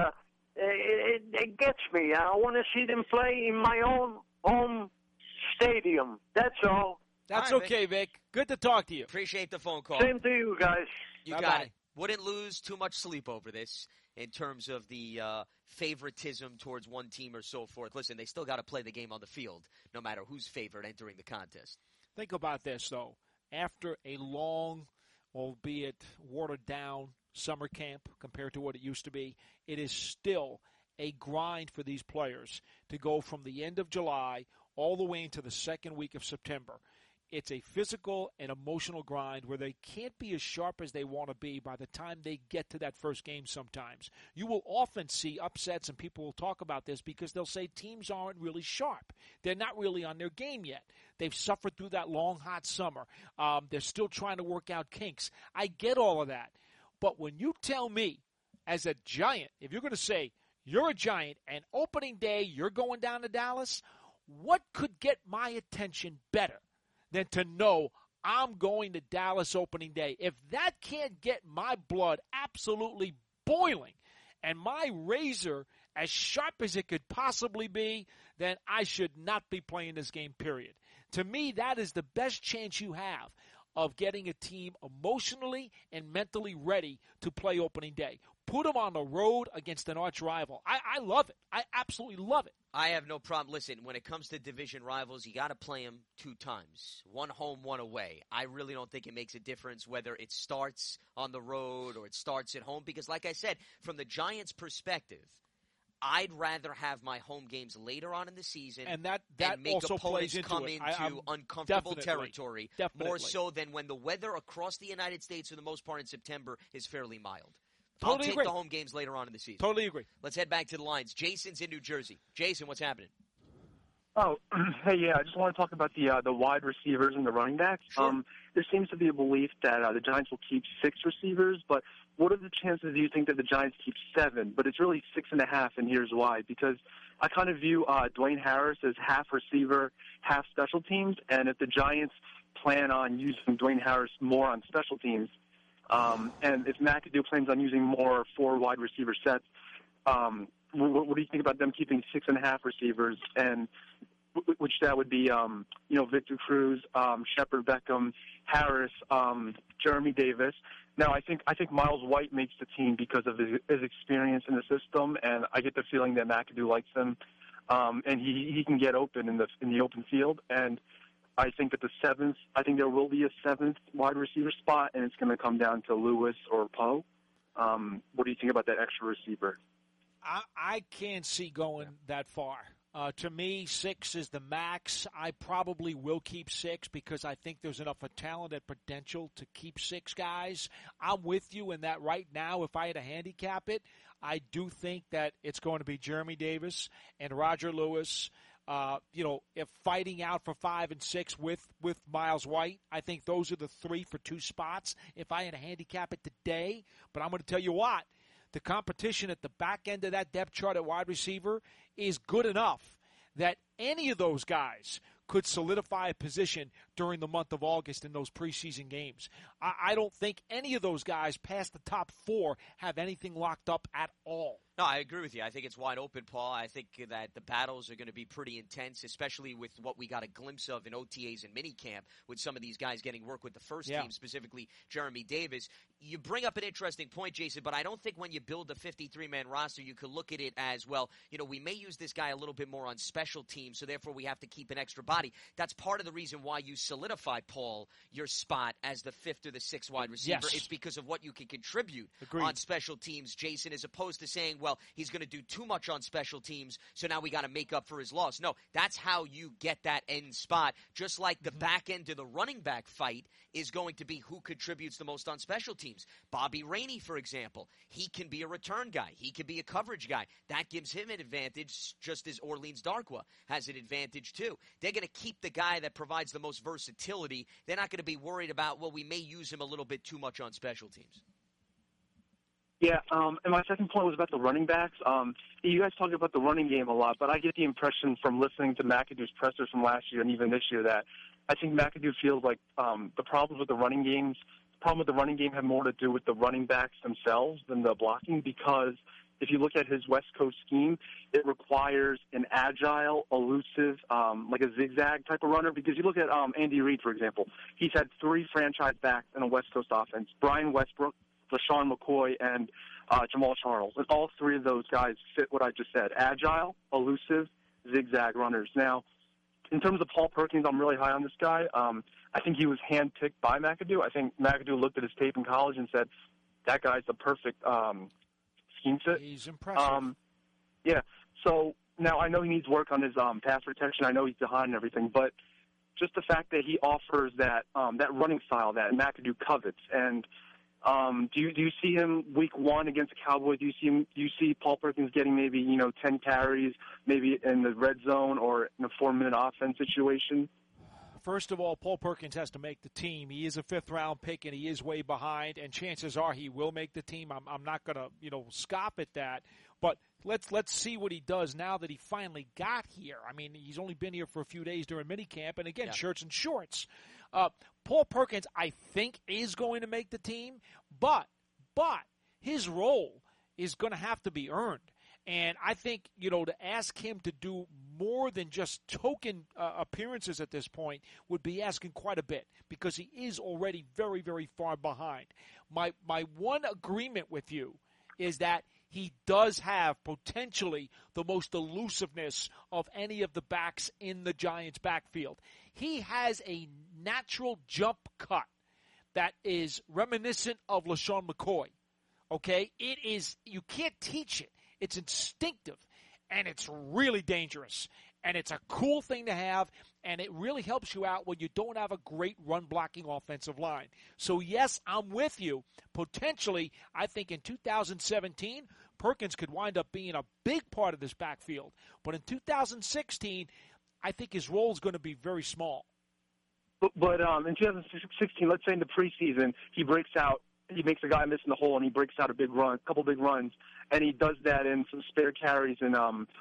it gets me. I want to see them play in my own home stadium. That's all. That's all right, okay, Vic. Good to talk to you. Appreciate the phone call. Same to you guys. You Bye-bye. got it. Wouldn't lose too much sleep over this in terms of the favoritism towards one team or so forth. Listen, they still got to play the game on the field, no matter who's favored entering the contest. Think about this, though. After a long, albeit watered-down summer camp compared to what it used to be, it is still a grind for these players to go from the end of July all the way into the second week of September. It's a physical and emotional grind where they can't be as sharp as they want to be by the time they get to that first game sometimes. You will often see upsets, and people will talk about this because they'll say teams aren't really sharp. They're not really on their game yet. They've suffered through that long, hot summer. They're still trying to work out kinks. I get all of that. But when you tell me, as a Giant, if you're going to say you're a Giant and opening day you're going down to Dallas, what could get my attention better than to know I'm going to Dallas opening day? If that can't get my blood absolutely boiling and my razor as sharp as it could possibly be, then I should not be playing this game, period. To me, that is the best chance you have of getting a team emotionally and mentally ready to play opening day. Put them on the road against an arch rival. I love it. I absolutely love it. I have no problem. Listen, when it comes to division rivals, you got to play them 2 times. One home, one away. I really don't think it makes a difference whether it starts on the road or it starts at home because, like I said, from the Giants' perspective, I'd rather have my home games later on in the season and that make also opponents plays into come it. into uncomfortable territory, definitely. more so than when the weather across the United States for the most part in September is fairly mild. Totally I'll take agree. the home games later on in the season. Totally agree. Let's head back to the lines. Jason's in New Jersey. Jason, what's happening? Oh, hey, yeah, I just want to talk about the wide receivers and the running backs. Sure. There seems to be a belief that the Giants will keep 6 receivers, but what are the chances do you think that the Giants keep 7? But it's really 6.5, and here's why. Because I kind of view Dwayne Harris as half receiver, half special teams, and if the Giants plan on using Dwayne Harris more on special teams, and if McAdoo plans on using more 4 wide receiver sets, what do you think about them keeping 6.5 receivers, and which that would be, Victor Cruz, Shepard Beckham, Harris, Jeremy Davis. Now, I think Miles White makes the team because of his experience in the system, and I get the feeling that McAdoo likes him, and he can get open in the open field. And I think that there will be a 7th wide receiver spot, and it's going to come down to Lewis or Poe. What do you think about that extra receiver? I can't see going that far. To me, 6 is the max. I probably will keep 6 because I think there's enough of talent and potential to keep 6 guys. I'm with you in that right now. If I had to handicap it, I do think that it's going to be Jeremy Davis and Roger Lewis. If fighting out for 5 and 6 with Miles White, I think those are the 3 for 2 spots if I had to handicap it today. But I'm going to tell you what. The competition at the back end of that depth chart at wide receiver is good enough that any of those guys could solidify a position during the month of August in those preseason games. I don't think any of those guys past the top 4 have anything locked up at all. No, I agree with you. I think it's wide open, Paul. I think that the battles are going to be pretty intense, especially with what we got a glimpse of in OTAs and minicamp with some of these guys getting work with the first team, specifically Jeremy Davis. You bring up an interesting point, Jason, but I don't think when you build a 53-man roster, you could look at it as, well, we may use this guy a little bit more on special teams, so therefore we have to keep an extra body. That's part of the reason why you solidify, Paul, your spot as the 5th or the 6th wide receiver. Yes. It's because of what you can contribute Agreed. on special teams, Jason, as opposed to saying, well, he's going to do too much on special teams, so now we got to make up for his loss. No, that's how you get that end spot. Just like the back end of the running back fight is going to be who contributes the most on special teams. Bobby Rainey, for example, he can be a return guy. He can be a coverage guy. That gives him an advantage, just as Orleans Darkwa has an advantage too. They're going to keep the guy that provides the most versatility. They're not going to be worried about, well, we may use him a little bit too much on special teams. Yeah, and my second point was about the running backs. You guys talk about the running game a lot, but I get the impression from listening to McAdoo's pressers from last year and even this year that I think McAdoo feels like the problems with the running game have more to do with the running backs themselves than the blocking, because if you look at his West Coast scheme, it requires an agile, elusive, like a zigzag type of runner. Because you look at Andy Reid, for example, he's had 3 franchise backs in a West Coast offense: Brian Westbrook, LaShawn McCoy, and Jamal Charles. And all 3 of those guys fit what I just said: agile, elusive, zigzag runners. Now, in terms of Paul Perkins, I'm really high on this guy. I think he was handpicked by McAdoo. I think McAdoo looked at his tape in college and said, that guy's the perfect scheme fit. He's impressive. Yeah. So now I know he needs work on his pass protection. I know he's behind and everything, but just the fact that he offers that running style that McAdoo covets. And do you see him week 1 against the Cowboys? Do you see Paul Perkins getting maybe 10 carries, maybe in the red zone or in a 4-minute offense situation? First of all, Paul Perkins has to make the team. He is a fifth-round pick, and he is way behind, and chances are he will make the team. I'm not going to, scoff at that. But let's see what he does now that he finally got here. I mean, he's only been here for a few days during minicamp, and again, shirts and shorts. Paul Perkins, I think, is going to make the team, but his role is going to have to be earned. And I think, to ask him to do more than just token appearances at this point would be asking quite a bit because he is already very, very far behind. My one agreement with you is that he does have potentially the most elusiveness of any of the backs in the Giants' backfield. He has a natural jump cut that is reminiscent of LaShawn McCoy. Okay? It is, you can't teach it. It's instinctive, and it's really dangerous, and it's a cool thing to have, and it really helps you out when you don't have a great run-blocking offensive line. So, yes, I'm with you. Potentially, I think in 2017, Perkins could wind up being a big part of this backfield. But in 2016, I think his role is going to be very small. But in 2016, let's say in the preseason, he breaks out. He makes a guy miss in the hole, and he breaks out a couple big runs, and he does that in some spare carries in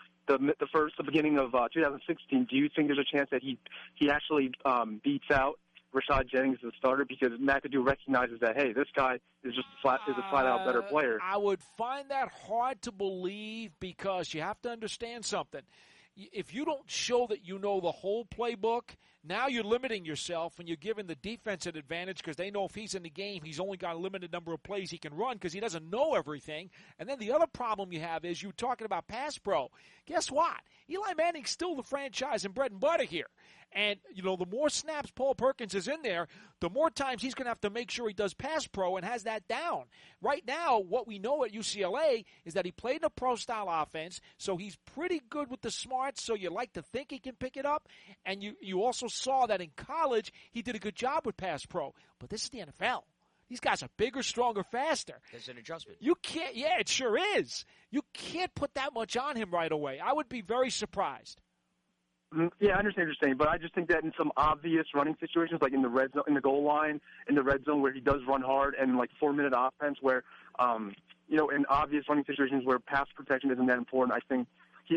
the beginning of 2016. Do you think there's a chance that he actually beats out Rashad Jennings as a starter because McAdoo recognizes that, hey, this guy is just a flat out better player? I would find that hard to believe because you have to understand something. If you don't show that you know the whole playbook, now you're limiting yourself and you're giving the defense an advantage because they know if he's in the game, he's only got a limited number of plays he can run because he doesn't know everything. And then the other problem you have is you're talking about pass pro. Guess what? Eli Manning's still the franchise and bread and butter here. And, the more snaps Paul Perkins is in there, the more times he's going to have to make sure he does pass pro and has that down. Right now, what we know at UCLA is that he played in a pro-style offense, so he's pretty good with the smarts, so you like to think he can pick it up. And you also saw that in college, he did a good job with pass pro. But this is the NFL. These guys are bigger, stronger, faster. There's an adjustment. You can't, it sure is. You can't put that much on him right away. I would be very surprised. Yeah, I understand what you're saying, but I just think that in some obvious running situations, like in the red zone, in the goal line, in the red zone where he does run hard, and like 4-minute offense where, in obvious running situations where pass protection isn't that important, I think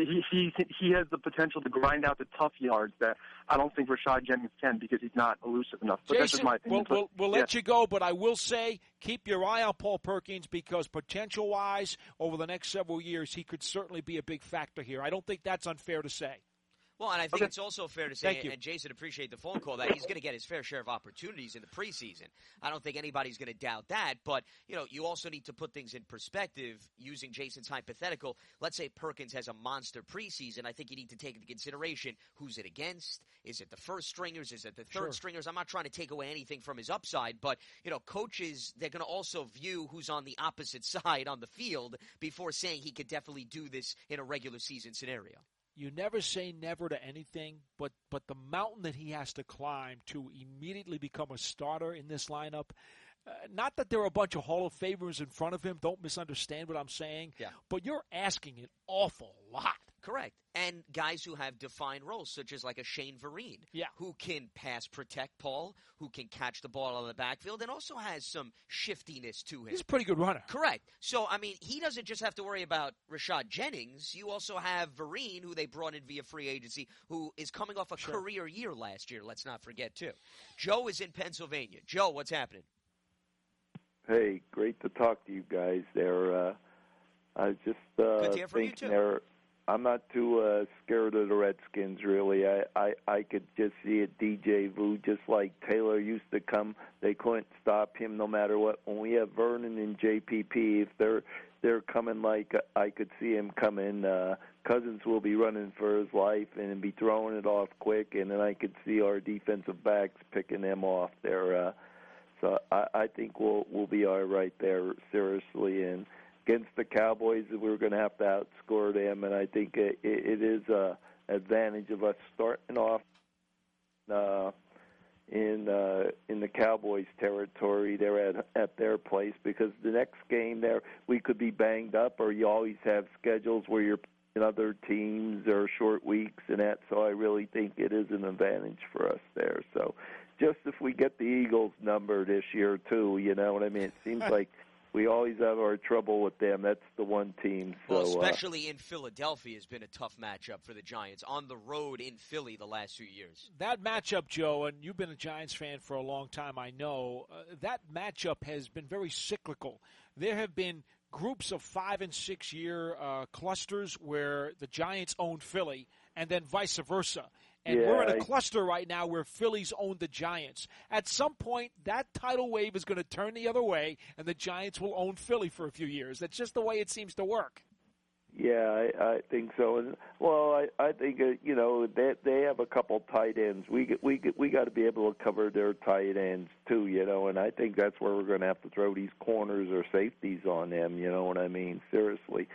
he has the potential to grind out the tough yards that I don't think Rashad Jennings can because he's not elusive enough. But Jason, that's just my opinion. We'll let you go, but I will say keep your eye on Paul Perkins because potential-wise, over the next several years, he could certainly be a big factor here. I don't think that's unfair to say. Well, and I think it's also fair to say, and Jason, appreciate the phone call, that he's going to get his fair share of opportunities in the preseason. I don't think anybody's going to doubt that, but, you also need to put things in perspective using Jason's hypothetical. Let's say Perkins has a monster preseason. I think you need to take into consideration who's it against. Is it the first stringers? Is it the third stringers? I'm not trying to take away anything from his upside, but, coaches, they're going to also view who's on the opposite side on the field before saying he could definitely do this in a regular season scenario. You never say never to anything, but the mountain that he has to climb to immediately become a starter in this lineup, not that there are a bunch of Hall of Famers in front of him, don't misunderstand what I'm saying, but you're asking an awful lot. Correct. And guys who have defined roles, such as like a Shane Vereen, who can pass protect Paul, who can catch the ball out of the backfield, and also has some shiftiness to him. He's a pretty good runner. Correct. So, he doesn't just have to worry about Rashad Jennings. You also have Vereen, who they brought in via free agency, who is coming off a career year last year, let's not forget, too. Joe is in Pennsylvania. Joe, what's happening? Hey, great to talk to you guys there. I just Good to hear from you, too. I'm not too scared of the Redskins, really. I could just see it. DJ Vu, just like Taylor used to come, they couldn't stop him no matter what. When we have Vernon and JPP, if they're coming like I could see him coming, Cousins will be running for his life and be throwing it off quick, and then I could see our defensive backs picking them off there. So I think we'll be all right there, seriously. And against the Cowboys, we're going to have to outscore them, and I think it is an advantage of us starting off in the Cowboys' territory there at their place, because the next game there we could be banged up, or you always have schedules where you're other teams or short weeks and that, so I really think it is an advantage for us there. So just if we get the Eagles number this year too, you know what I mean? It seems like we always have our trouble with them. That's the one team. So, well, especially in Philadelphia has been a tough matchup for the Giants. On the road in Philly the last few years. That matchup, Joe, and you've been a Giants fan for a long time, I know, that matchup has been very cyclical. There have been groups of 5- and 6-year clusters where the Giants own Philly, and then vice versa. And we're in a cluster right now where Phillies own the Giants. At some point, that tidal wave is going to turn the other way, and the Giants will own Philly for a few years. That's just the way it seems to work. Yeah, I think so. And well, I think you know they have a couple tight ends. We got to be able to cover their tight ends too, you know. And I think that's where we're going to have to throw these corners or safeties on them. You know what I mean? Seriously,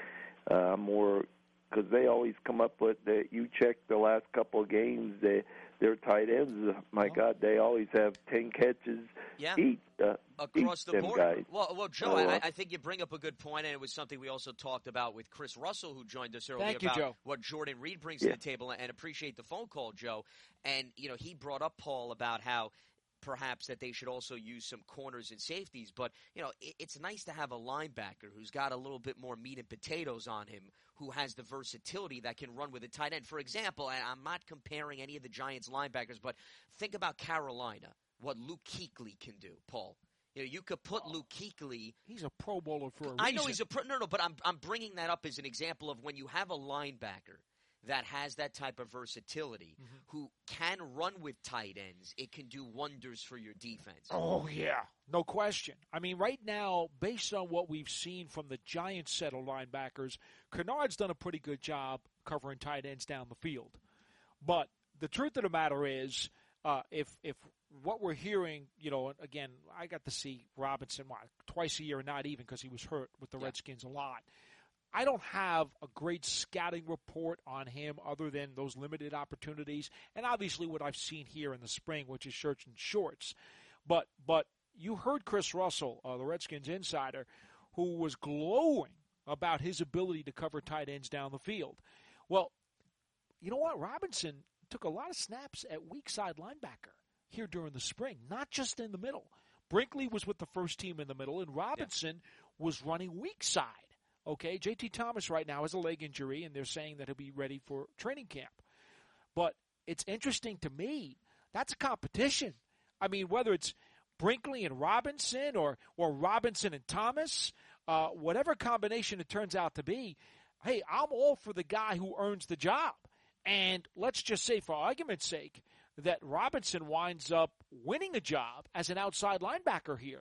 more. Because they always come up with that. You check the last couple of games, their tight ends. My God, they always have 10 catches each across the board. Guys. Well, Joe, I think you bring up a good point, and it was something we also talked about with Chris Russell, who joined us earlier. Thank you, about Joe. What Jordan Reed brings to the table, and appreciate the phone call, Joe. And you know, he brought up, Paul, about how perhaps that they should also use some corners and safeties. But, you know, it's nice to have a linebacker who's got a little bit more meat and potatoes on him, who has the versatility that can run with a tight end. For example, and I'm not comparing any of the Giants linebackers, but think about Carolina, what Luke Kuechly can do, Paul. You know, you could put Luke Kuechly. He's a Pro Bowler for a reason. I know he's a no, but I'm bringing that up as an example of when you have a linebacker that has that type of versatility, who can run with tight ends, it can do wonders for your defense. Oh, yeah. No question. I mean, right now, based on what we've seen from the Giants set of linebackers, Kennard's done a pretty good job covering tight ends down the field. But the truth of the matter is, if what we're hearing, you know, again, I got to see Robinson twice a year, not even because he was hurt with the Redskins a lot. I don't have a great scouting report on him other than those limited opportunities, and obviously what I've seen here in the spring, which is shirts and shorts. But you heard Chris Russell, the Redskins insider, who was glowing about his ability to cover tight ends down the field. Well, you know what? Robinson took a lot of snaps at weak side linebacker here during the spring, not just in the middle. Brinkley was with the first team in the middle, and Robinson was running weak side. Okay, J.T. Thomas right now has a leg injury, and they're saying that he'll be ready for training camp. But it's interesting to me, that's a competition. I mean, whether it's Brinkley and Robinson or Robinson and Thomas, whatever combination it turns out to be, hey, I'm all for the guy who earns the job. And let's just say, for argument's sake, that Robinson winds up winning a job as an outside linebacker here.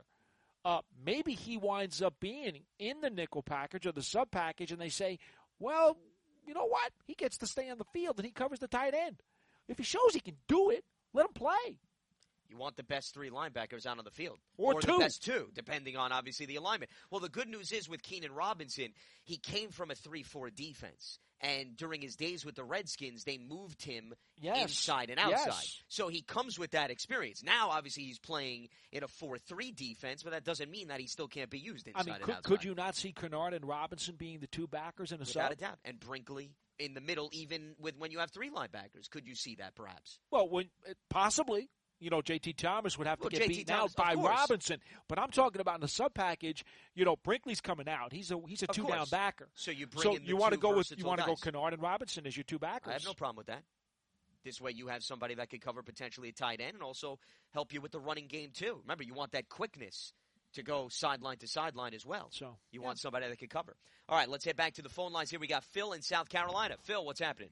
Maybe he winds up being in the nickel package or the sub package, and they say, well, you know what? He gets to stay on the field, and he covers the tight end. If he shows he can do it, let him play. You want the best 3 linebackers out on the field. Or 2. the best 2, depending on, obviously, the alignment. Well, the good news is with Keenan Robinson, he came from a 3-4 defense. And during his days with the Redskins, they moved him inside and outside. Yes. So he comes with that experience. Now, obviously, he's playing in a 4-3 defense, but that doesn't mean that he still can't be used inside and outside. Could you not see Kennard and Robinson being the 2 backers in a sub? Without a doubt. And Brinkley in the middle, even when you have 3 linebackers. Could you see that, perhaps? Well, possibly. You know, J.T. Thomas would have to get beaten out by of course. Robinson. But I'm talking about in the sub package. You know, Brinkley's coming out. He's a 2-down backer. So you bring in the you want to go guys. Kennard and Robinson as your 2 backers. I have no problem with that. This way, you have somebody that could cover potentially a tight end and also help you with the running game too. Remember, you want that quickness to go sideline to sideline as well. So you want somebody that could cover. All right, let's head back to the phone lines here. We got Phil in South Carolina. Phil, what's happening?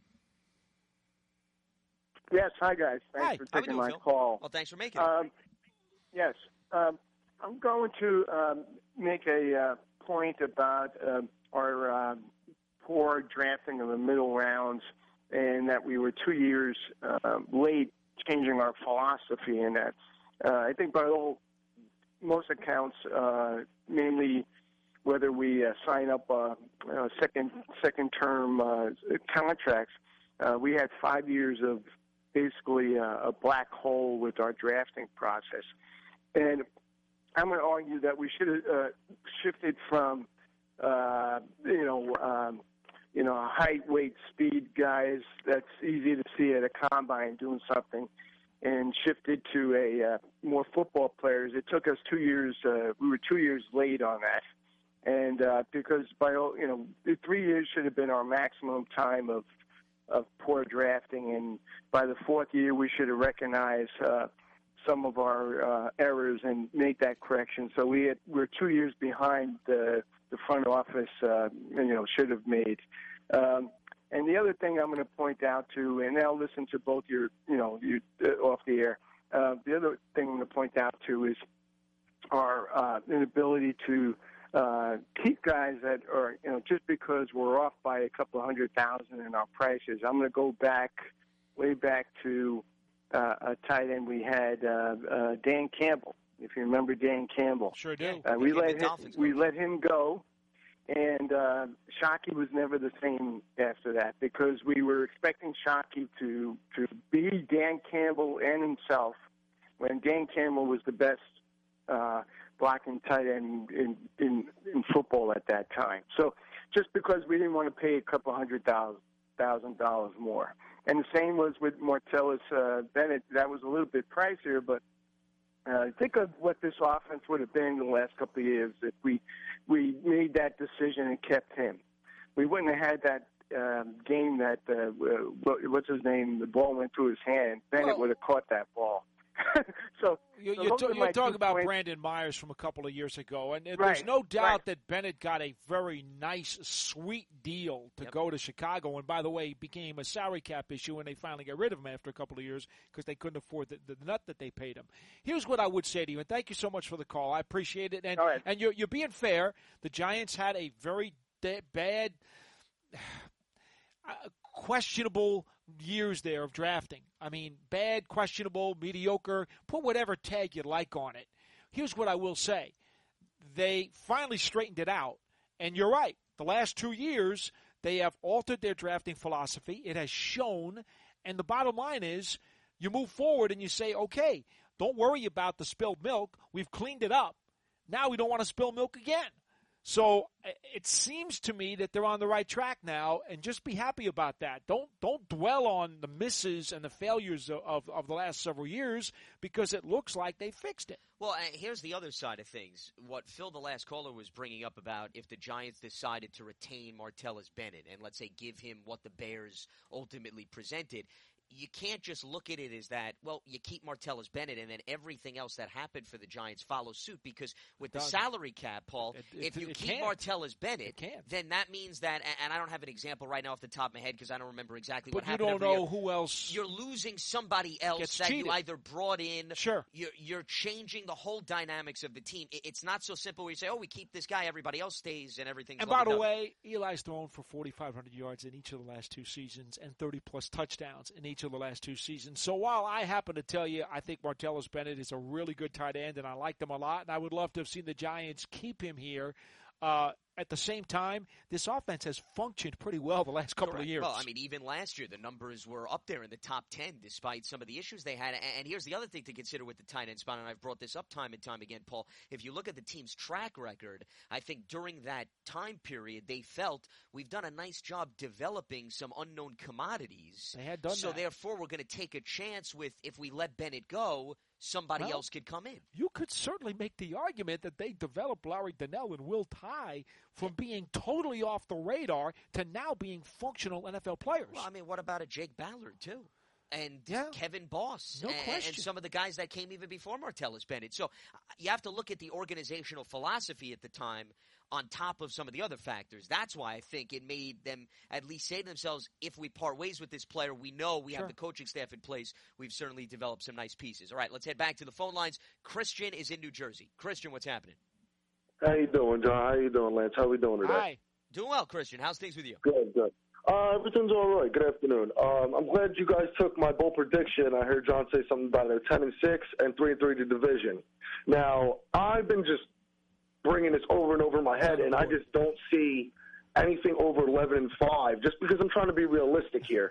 Yes, hi guys. Thanks for taking my call. Well, thanks for making it. Yes, I'm going to make a point about our poor drafting of the middle rounds, and that we were 2 years late changing our philosophy in that. I think by most accounts, mainly whether we sign up second term contracts, we had 5 years of basically a black hole with our drafting process. And I'm going to argue that we should have shifted from, height, weight, speed guys that's easy to see at a combine doing something, and shifted to a more football players. It took us 2 years. We were 2 years late on that, and because 3 years should have been our maximum time of poor drafting, and by the fourth year we should have recognized some of our errors and made that correction. So we're 2 years behind the front office, should have made. And the other thing I'm going to point out to, and I'll listen to both your off the air. The other thing I'm going to point out to is our inability to keep guys that are, just because we're off by a couple of 100,000 in our prices. I'm going to go way back to a tight end we had, Dan Campbell. If you remember Dan Campbell. Sure do. We let him go. And Shockey was never the same after that, because we were expecting Shockey to be Dan Campbell and himself, when Dan Campbell was the best blocking tight end in football at that time. So just because we didn't want to pay a couple $100,000 more. And the same was with Martellus Bennett. That was a little bit pricier, but think of what this offense would have been in the last couple of years if we made that decision and kept him. We wouldn't have had that game that, what's his name, the ball went through his hand. Bennett would have caught that ball. So you're talking about Brandon Myers from a couple of years ago, and there's no doubt that Bennett got a very nice, sweet deal to go to Chicago. And by the way, it became a salary cap issue, and they finally got rid of him after a couple of years because they couldn't afford the nut that they paid him. Here's what I would say to you, and thank you so much for the call. I appreciate it. And and you're being fair. The Giants had a very bad, questionable years there of drafting. I mean, bad, questionable, mediocre, put whatever tag you like on it. Here's what I will say. They finally straightened it out, and you're right. The last 2 years, they have altered their drafting philosophy. It has shown, and the bottom line is you move forward and you say, okay, don't worry about the spilled milk. We've cleaned it up. Now we don't want to spill milk again. So it seems to me that they're on the right track now, and just be happy about that. Don't dwell on the misses and the failures of the last several years, because it looks like they fixed it. Well, here's the other side of things. What Phil, the last caller, was bringing up about if the Giants decided to retain Martellus Bennett and, let's say, give him what the Bears ultimately presented. You can't just look at it as that, well, you keep Martellus Bennett and then everything else that happened for the Giants follows suit, because with the salary cap, Paul, if you keep Martellus Bennett, then that means that, and I don't have an example right now off the top of my head because I don't remember exactly what happened. But you don't know who else. You're losing somebody else that you either brought in. Sure. You're changing the whole dynamics of the team. It's not so simple where you say, oh, we keep this guy, everybody else stays, and everything's And by the way, Eli's thrown for 4,500 yards in each of the last 2 seasons and 30-plus touchdowns in each of the last 2 seasons. So while I happen to tell you I think Martellus Bennett is a really good tight end and I like them a lot, and I would love to have seen the Giants keep him here, at the same time, this offense has functioned pretty well the last couple of years. Well, I mean, even last year, the numbers were up there in the top 10 despite some of the issues they had. And here's the other thing to consider with the tight end spot, and I've brought this up time and time again, Paul. If you look at the team's track record, I think during that time period, they felt we've done a nice job developing some unknown commodities. They had done that. So therefore, we're going to take a chance with, if we let Bennett go, somebody else could come in. You could certainly make the argument that they developed Larry Donnell and Will Tye from being totally off the radar to now being functional NFL players. Well, I mean, what about a Jake Ballard, too? And Kevin Boss. No question. And some of the guys that came even before Martellus Bennett. So you have to look at the organizational philosophy at the time on top of some of the other factors. That's why I think it made them at least say to themselves, if we part ways with this player, we know we have the coaching staff in place. We've certainly developed some nice pieces. All right, let's head back to the phone lines. Christian is in New Jersey. Christian, what's happening? How you doing, John? How you doing, Lance? How we doing today? Hi. Doing well, Christian. How's things with you? Good. Everything's all right. Good afternoon. I'm glad you guys took my bold prediction. I heard John say something about it. 10-6 and 3-3 to division. Now, I've been just bringing this over and over in my head, and I just don't see anything over 11-5, just because I'm trying to be realistic here.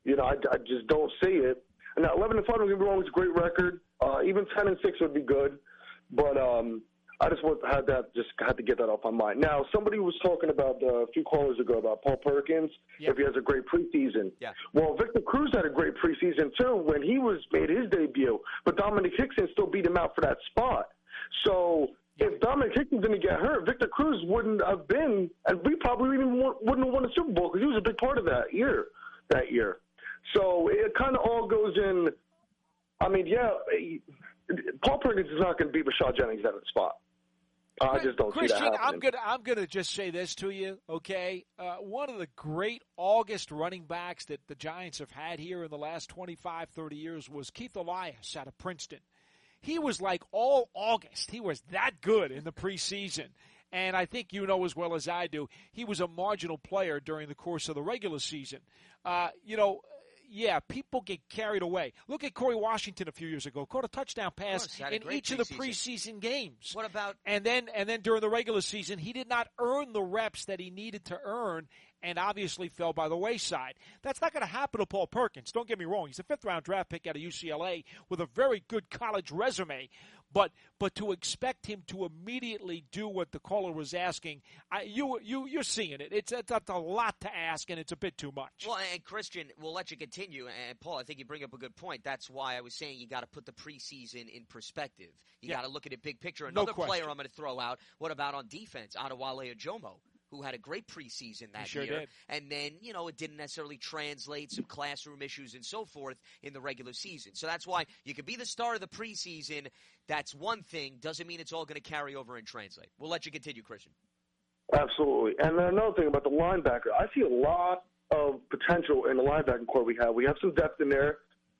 I just don't see it. Now, 11-5, don't get me wrong, it's a great record. Even 10-6 would be good, but I just had to get that off my mind. Now, somebody was talking about a few callers ago about Paul Perkins, if he has a great preseason. Yeah. Well, Victor Cruz had a great preseason, too, when he made his debut. But Dominic Hickson still beat him out for that spot. So if Dominic Hickson didn't get hurt, Victor Cruz wouldn't have been, and we probably even wouldn't have won the Super Bowl because he was a big part of that year. So it kind of all goes in. I mean, Paul Perkins is not going to beat Rashad Jennings at the spot. I just don't see that happening. Christian, I'm gonna just say this to you, okay? One of the great August running backs that the Giants have had here in the last 25, 30 years was Keith Elias out of Princeton. He was like all August. He was that good in the preseason. And I think you know as well as I do, he was a marginal player during the course of the regular season. People get carried away. Look at Corey Washington a few years ago. Caught a touchdown pass in each of the preseason games. What about and then during the regular season, he did not earn the reps that he needed to earn and obviously fell by the wayside. That's not going to happen to Paul Perkins. Don't get me wrong. He's a fifth-round draft pick out of UCLA with a very good college resume. But to expect him to immediately do what the caller was asking, you're seeing it. It's a lot to ask, and it's a bit too much. Well, and Christian, we'll let you continue. And Paul, I think you bring up a good point. That's why I was saying you got to put the preseason in perspective. You got to look at it big picture. Another player I'm going to throw out. What about on defense? Adewale Ajomo, who had a great preseason that year. Did. And then, it didn't necessarily translate, some classroom issues and so forth in the regular season. So that's why you could be the star of the preseason. That's one thing. Doesn't mean it's all going to carry over and translate. We'll let you continue, Christian. Absolutely. And another thing about the linebacker, I see a lot of potential in the linebacking core we have. We have some depth in there.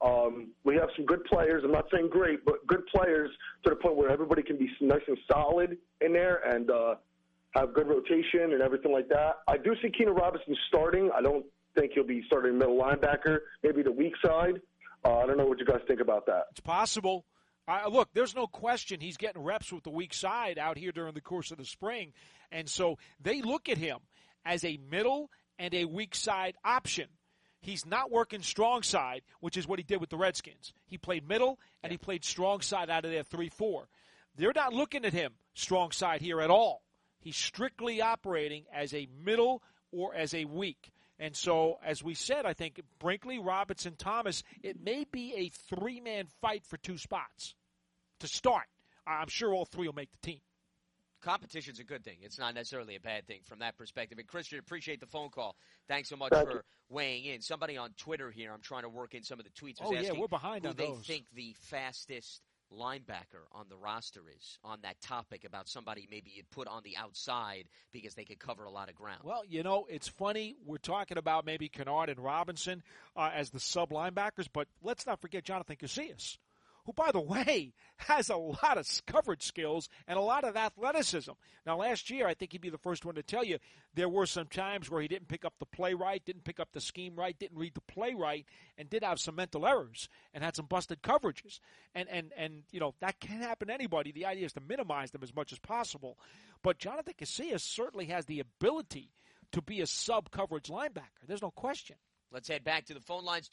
We have some good players. I'm not saying great, but good players to the point where everybody can be nice and solid in there and have good rotation and everything like that. I do see Keenan Robinson starting. I don't think he'll be starting middle linebacker, maybe the weak side. I don't know what you guys think about that. It's possible. Look, there's no question he's getting reps with the weak side out here during the course of the spring. And so they look at him as a middle and a weak side option. He's not working strong side, which is what he did with the Redskins. He played middle and he played strong side out of their 3-4. They're not looking at him strong side here at all. He's strictly operating as a middle or as a weak. And so, as we said, I think Brinkley, Robinson, Thomas, it may be a three-man fight for two spots to start. I'm sure all three will make the team. Competition's a good thing. It's not necessarily a bad thing from that perspective. And, Christian, appreciate the phone call. Thanks so much for weighing in. Somebody on Twitter here, I'm trying to work in some of the tweets, was asking we're behind who on they those. think the fastest linebacker on the roster is on that topic about somebody maybe you'd put on the outside because they could cover a lot of ground. Well, it's funny. We're talking about maybe Kennard and Robinson as the sub linebackers, but let's not forget Jonathan Casillas, who, by the way, has a lot of coverage skills and a lot of athleticism. Now, last year, I think he'd be the first one to tell you there were some times where he didn't pick up the play right, didn't pick up the scheme right, didn't read the play right, and did have some mental errors and had some busted coverages. And that can happen to anybody. The idea is to minimize them as much as possible. But Jonathan Casillas certainly has the ability to be a sub-coverage linebacker. There's no question. Let's head back to the phone lines,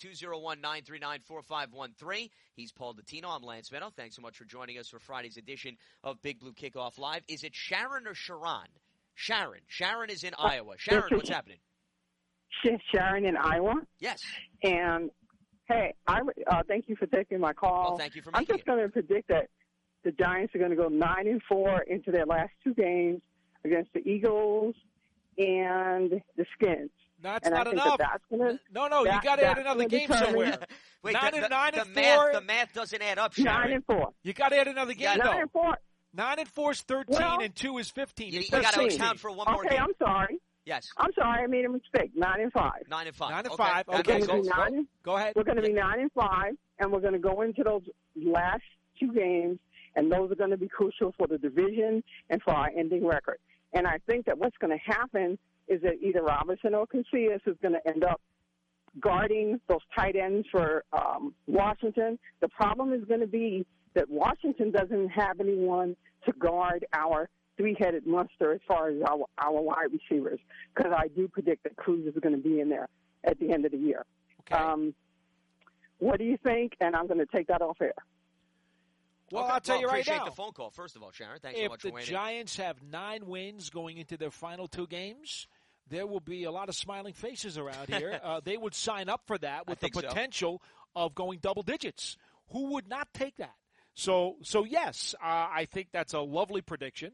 201-939-4513. He's Paul Dottino. I'm Lance Meadow. Thanks so much for joining us for Friday's edition of Big Blue Kickoff Live. Is it Sharon or Sharon? Sharon. Sharon is in Iowa. Sharon, what's happening? Sharon in Iowa? Yes. And, hey, thank you for taking my call. Well, thank you for making I'm just going to predict that the Giants are going to go 9-4 into their last two games against the Eagles and the Skins. That's not enough. No, you got to add another game somewhere. Wait, 9-4. The math doesn't add up, Sharon. 9-4. You got to add another game, though. 9-4. 9-4 is 13, and 2 is 15. You got to account for one more game. Okay, I'm sorry. Yes. I'm sorry, I made a mistake. 9-5. 9-5. 9-5. Okay, go ahead. We're going to be 9-5, and we're going to go into those last two games, and those are going to be crucial for the division and for our ending record. And I think that what's going to happen is that either Robinson or Casillas is going to end up guarding those tight ends for Washington. The problem is going to be that Washington doesn't have anyone to guard our three-headed monster as far as our wide receivers, because I do predict that Cruz is going to be in there at the end of the year. Okay. What do you think? And I'm going to take that off air. Well, Okay. I'll tell you right appreciate now. the phone call, first of all, Sharon. Thanks so much for If waiting. the Giants have 9 wins going into their final 2 games, there will be a lot of smiling faces around here. They would sign up for that with the potential of going double digits. Who would not take that? So yes, I think that's a lovely prediction.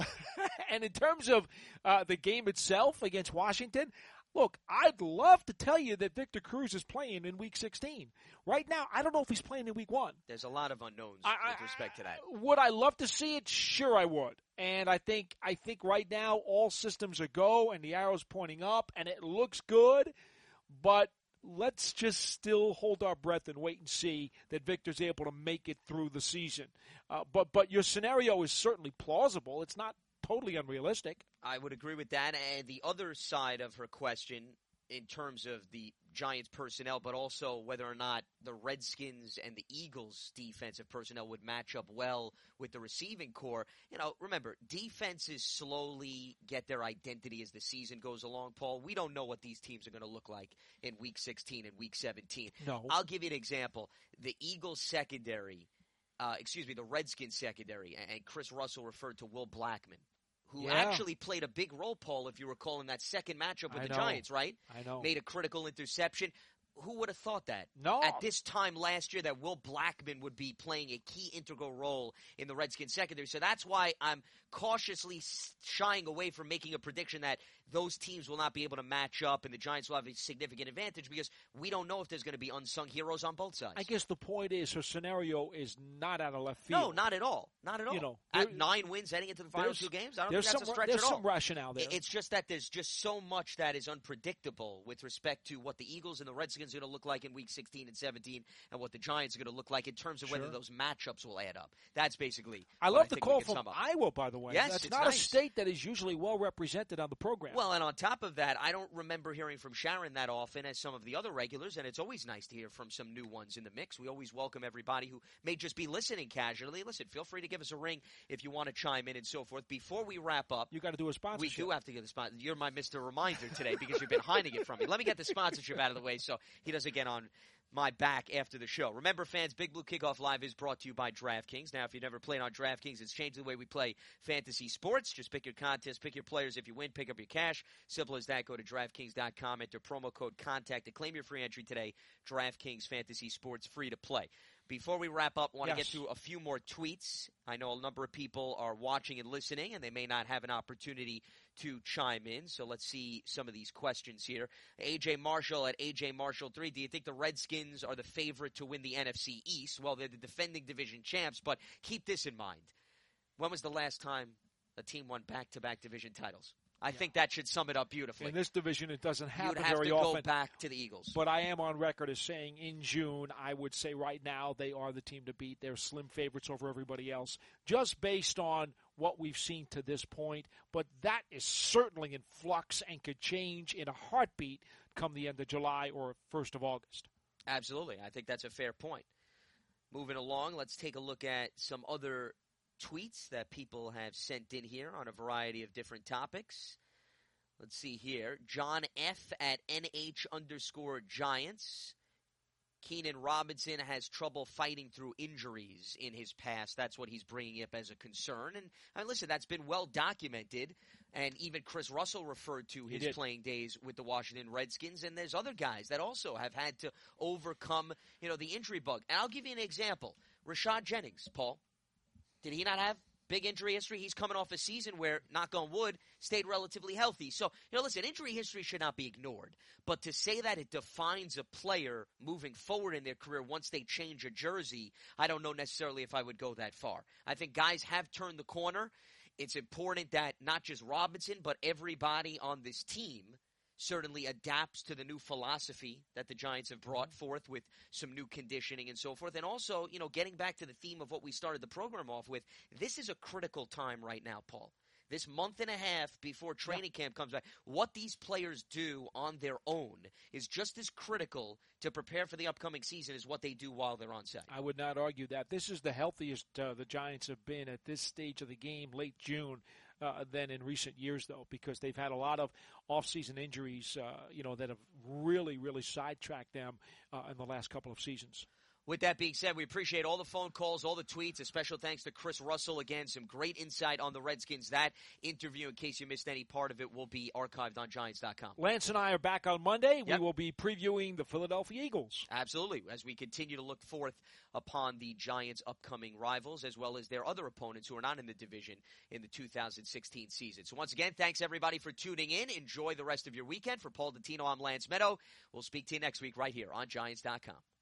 And in terms of the game itself against Washington, look, I'd love to tell you that Victor Cruz is playing in Week 16. Right now, I don't know if he's playing in Week 1. There's a lot of unknowns with respect to that. Would I love to see it? Sure, I would. And I think right now all systems are go, and the arrow's pointing up, and it looks good. But let's just still hold our breath and wait and see that Victor's able to make it through the season. But your scenario is certainly plausible. It's not totally unrealistic. I would agree with that. And the other side of her question, in terms of the Giants personnel, but also whether or not the Redskins and the Eagles defensive personnel would match up well with the receiving core. Remember, defenses slowly get their identity as the season goes along, Paul. We don't know what these teams are going to look like in Week 16 and Week 17. No. I'll give you an example. The Eagles secondary, the Redskins secondary, and Chris Russell referred to Will Blackmon, who actually played a big role, Paul, if you recall, in that second matchup with the Giants, right? I know. Made a critical interception. Who would have thought that? No. At this time last year that Will Blackmon would be playing a key integral role in the Redskins secondary. So that's why I'm cautiously shying away from making a prediction that those teams will not be able to match up and the Giants will have a significant advantage because we don't know if there's going to be unsung heroes on both sides. I guess the point is her scenario is not out of left field. No, not at all. Not at all. At 9 wins heading into the final 2 games, I don't think that's a stretch at all. There's some rationale there. It's just that there's just so much that is unpredictable with respect to what the Eagles and the Redskins are going to look like in Week 16 and 17 and what the Giants are going to look like in terms of whether those matchups will add up. That's basically I love the call from Iowa, by the way. Yes, that's it's not nice. A state that is usually well represented on the program. Well, and on top of that, I don't remember hearing from Sharon that often as some of the other regulars, and it's always nice to hear from some new ones in the mix. We always welcome everybody who may just be listening casually. Listen, feel free to give us a ring if you want to chime in and so forth. Before we wrap up, you got to do a sponsorship. We do have to get the sponsor. You're my Mr. Reminder today because you've been hiding it from me. Let me get the sponsorship out of the way so he doesn't get on my back after the show. Remember, fans, Big Blue Kickoff Live is brought to you by DraftKings. Now, if you've never played on DraftKings, it's changed the way we play fantasy sports. Just pick your contest, pick your players. If you win, pick up your cash. Simple as that. Go to DraftKings.com, enter promo code CONTACT to claim your free entry today. DraftKings Fantasy Sports, free to play. Before we wrap up, I want to get through a few more tweets. I know a number of people are watching and listening, and they may not have an opportunity to chime in. So let's see some of these questions here. A.J. Marshall at A.J. Marshall 3. Do you think the Redskins are the favorite to win the NFC East? Well, they're the defending division champs, but keep this in mind. When was the last time a team won back-to-back division titles? I think that should sum it up beautifully. In this division, it doesn't happen very often. You'd have to go back to the Eagles. But I am on record as saying in June, I would say right now they are the team to beat. They're slim favorites over everybody else, just based on what we've seen to this point. But that is certainly in flux and could change in a heartbeat come the end of July or 1st of August. Absolutely. I think that's a fair point. Moving along, let's take a look at some other tweets that people have sent in here on a variety of different topics. Let's see here. John F. at NH_Giants. Keenan Robinson has trouble fighting through injuries in his past. That's what he's bringing up as a concern. And listen, that's been well documented. And even Chris Russell referred to his playing days with the Washington Redskins. And there's other guys that also have had to overcome, the injury bug. And I'll give you an example. Rashad Jennings, Paul. Did he not have big injury history? He's coming off a season where, knock on wood, stayed relatively healthy. So, listen, injury history should not be ignored. But to say that it defines a player moving forward in their career once they change a jersey, I don't know necessarily if I would go that far. I think guys have turned the corner. It's important that not just Robinson, but everybody on this team certainly adapts to the new philosophy that the Giants have brought forth with some new conditioning and so forth. And also, getting back to the theme of what we started the program off with, this is a critical time right now, Paul. This month and a half before training camp comes back, what these players do on their own is just as critical to prepare for the upcoming season as what they do while they're on set. I would not argue that. This is the healthiest the Giants have been at this stage of the game, late June, than in recent years, though, because they've had a lot of off-season injuries, that have really, really sidetracked them in the last couple of seasons. With that being said, we appreciate all the phone calls, all the tweets. A special thanks to Chris Russell. Again, some great insight on the Redskins. That interview, in case you missed any part of it, will be archived on Giants.com. Lance and I are back on Monday. Yep. We will be previewing the Philadelphia Eagles. Absolutely, as we continue to look forth upon the Giants' upcoming rivals, as well as their other opponents who are not in the division in the 2016 season. So once again, thanks everybody for tuning in. Enjoy the rest of your weekend. For Paul Dottino, I'm Lance Meadow. We'll speak to you next week right here on Giants.com.